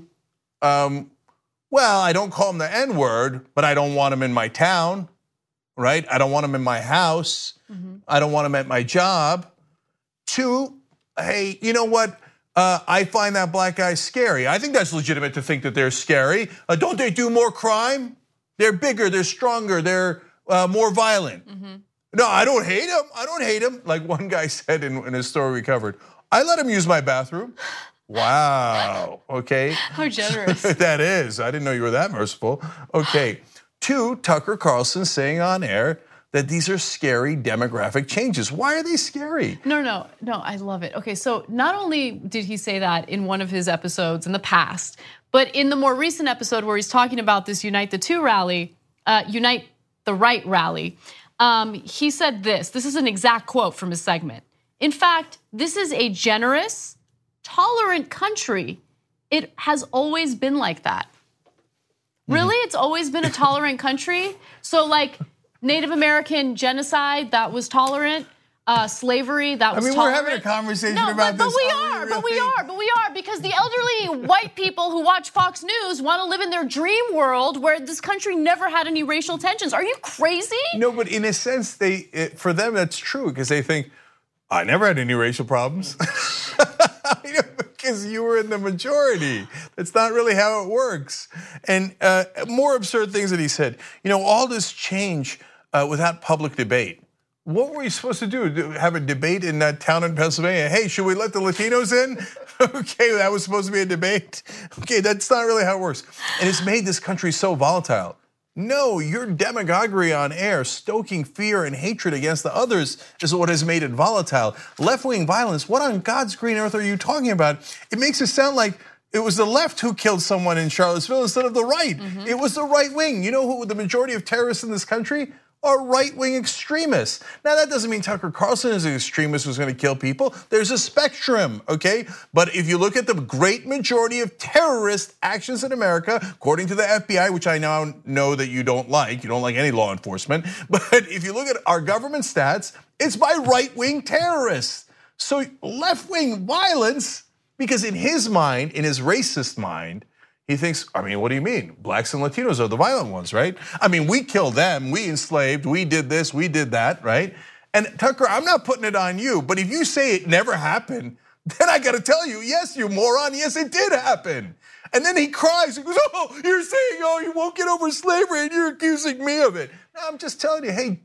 [SPEAKER 1] well, I don't call them the N-word, but I don't want them in my town, right? I don't want them in my house. I don't want them at my job. To, hey, you know what? I find that black guy scary. I think that's legitimate to think that they're scary. Don't they do more crime? They're bigger, they're stronger, they're more violent. No, I don't hate him. I don't hate him. Like one guy said in a story we covered, I let him use my bathroom. Wow, okay.
[SPEAKER 2] How generous.
[SPEAKER 1] That is, I didn't know you were that merciful. Okay, to Tucker Carlson saying on air that these are scary demographic changes. Why are they scary?
[SPEAKER 2] No, I love it. Okay, so not only did he say that in one of his episodes in the past, but in the more recent episode where he's talking about this Unite the Two rally, Unite the Right rally, he said this. This is an exact quote from his segment. In fact, this is a generous, tolerant country. It has always been like that. Really? It's always been a tolerant country? So like Native American genocide, that was tolerant. Slavery, that was tolerant.
[SPEAKER 1] We're having a conversation about this.
[SPEAKER 2] But we are, because the elderly white people who watch Fox News want to live in their dream world where this country never had any racial tensions. Are you crazy?
[SPEAKER 1] No, but in a sense, for them that's true because they think, I never had any racial problems. Because you were in the majority. That's not really how it works. And more absurd things that he said. All this change without public debate. What were we supposed to do? Have a debate in that town in Pennsylvania? Hey, should we let the Latinos in? Okay, that was supposed to be a debate. Okay, that's not really how it works. And it's made this country so volatile. No, your demagoguery on air, stoking fear and hatred against the others is what has made it volatile. Left-wing violence, what on God's green earth are you talking about? It makes it sound like it was the left who killed someone in Charlottesville instead of the right. It was the right wing. You know who the majority of terrorists in this country are? Right-wing extremists. Now that doesn't mean Tucker Carlson is an extremist who's going to kill people. There's a spectrum, okay? But if you look at the great majority of terrorist actions in America, according to the FBI, which I now know that you don't like any law enforcement, but if you look at our government stats, it's by right-wing terrorists. So left-wing violence, because in his mind, in his racist mind, he thinks, what do you mean? Blacks and Latinos are the violent ones, right? We killed them, we enslaved, we did this, we did that, right? And Tucker, I'm not putting it on you, but if you say it never happened, then I gotta tell you, yes, you moron, yes, it did happen. And then he cries, he goes, you're saying, you won't get over slavery and you're accusing me of it. No, I'm just telling you, hey,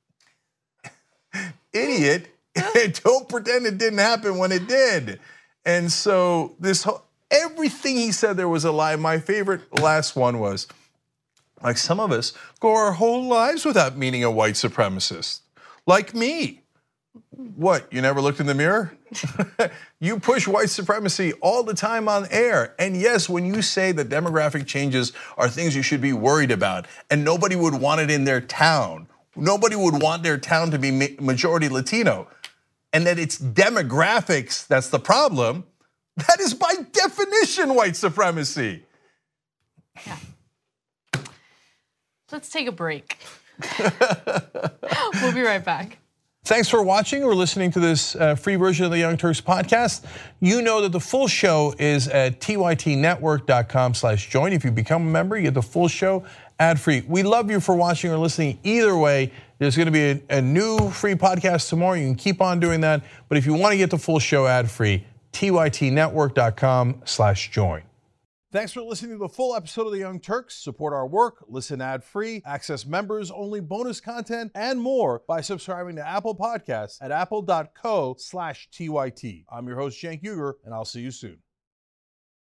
[SPEAKER 1] idiot, don't pretend it didn't happen when it did. And so everything he said there was a lie. My favorite last one was, like some of us go our whole lives without meeting a white supremacist. Like me. What, you never looked in the mirror? You push white supremacy all the time on air. And yes, when you say that demographic changes are things you should be worried about, and nobody would want it in their town, nobody would want their town to be majority Latino, and that it's demographics that's the problem, that is by definition white supremacy.
[SPEAKER 2] Yeah. Let's take a break. We'll be right back.
[SPEAKER 1] Thanks for watching or listening to this free version of the Young Turks podcast. You know that the full show is at tytnetwork.com/join. If you become a member, you get the full show ad-free. We love you for watching or listening. Either way, there's going to be a new free podcast tomorrow. You can keep on doing that. But if you want to get the full show ad-free, tytnetwork.com/join. Thanks for listening to the full episode of The Young Turks. Support our work, listen ad-free, access members-only bonus content, and more by subscribing to Apple Podcasts at apple.co/TYT. I'm your host, Cenk Uygur, and I'll see you soon.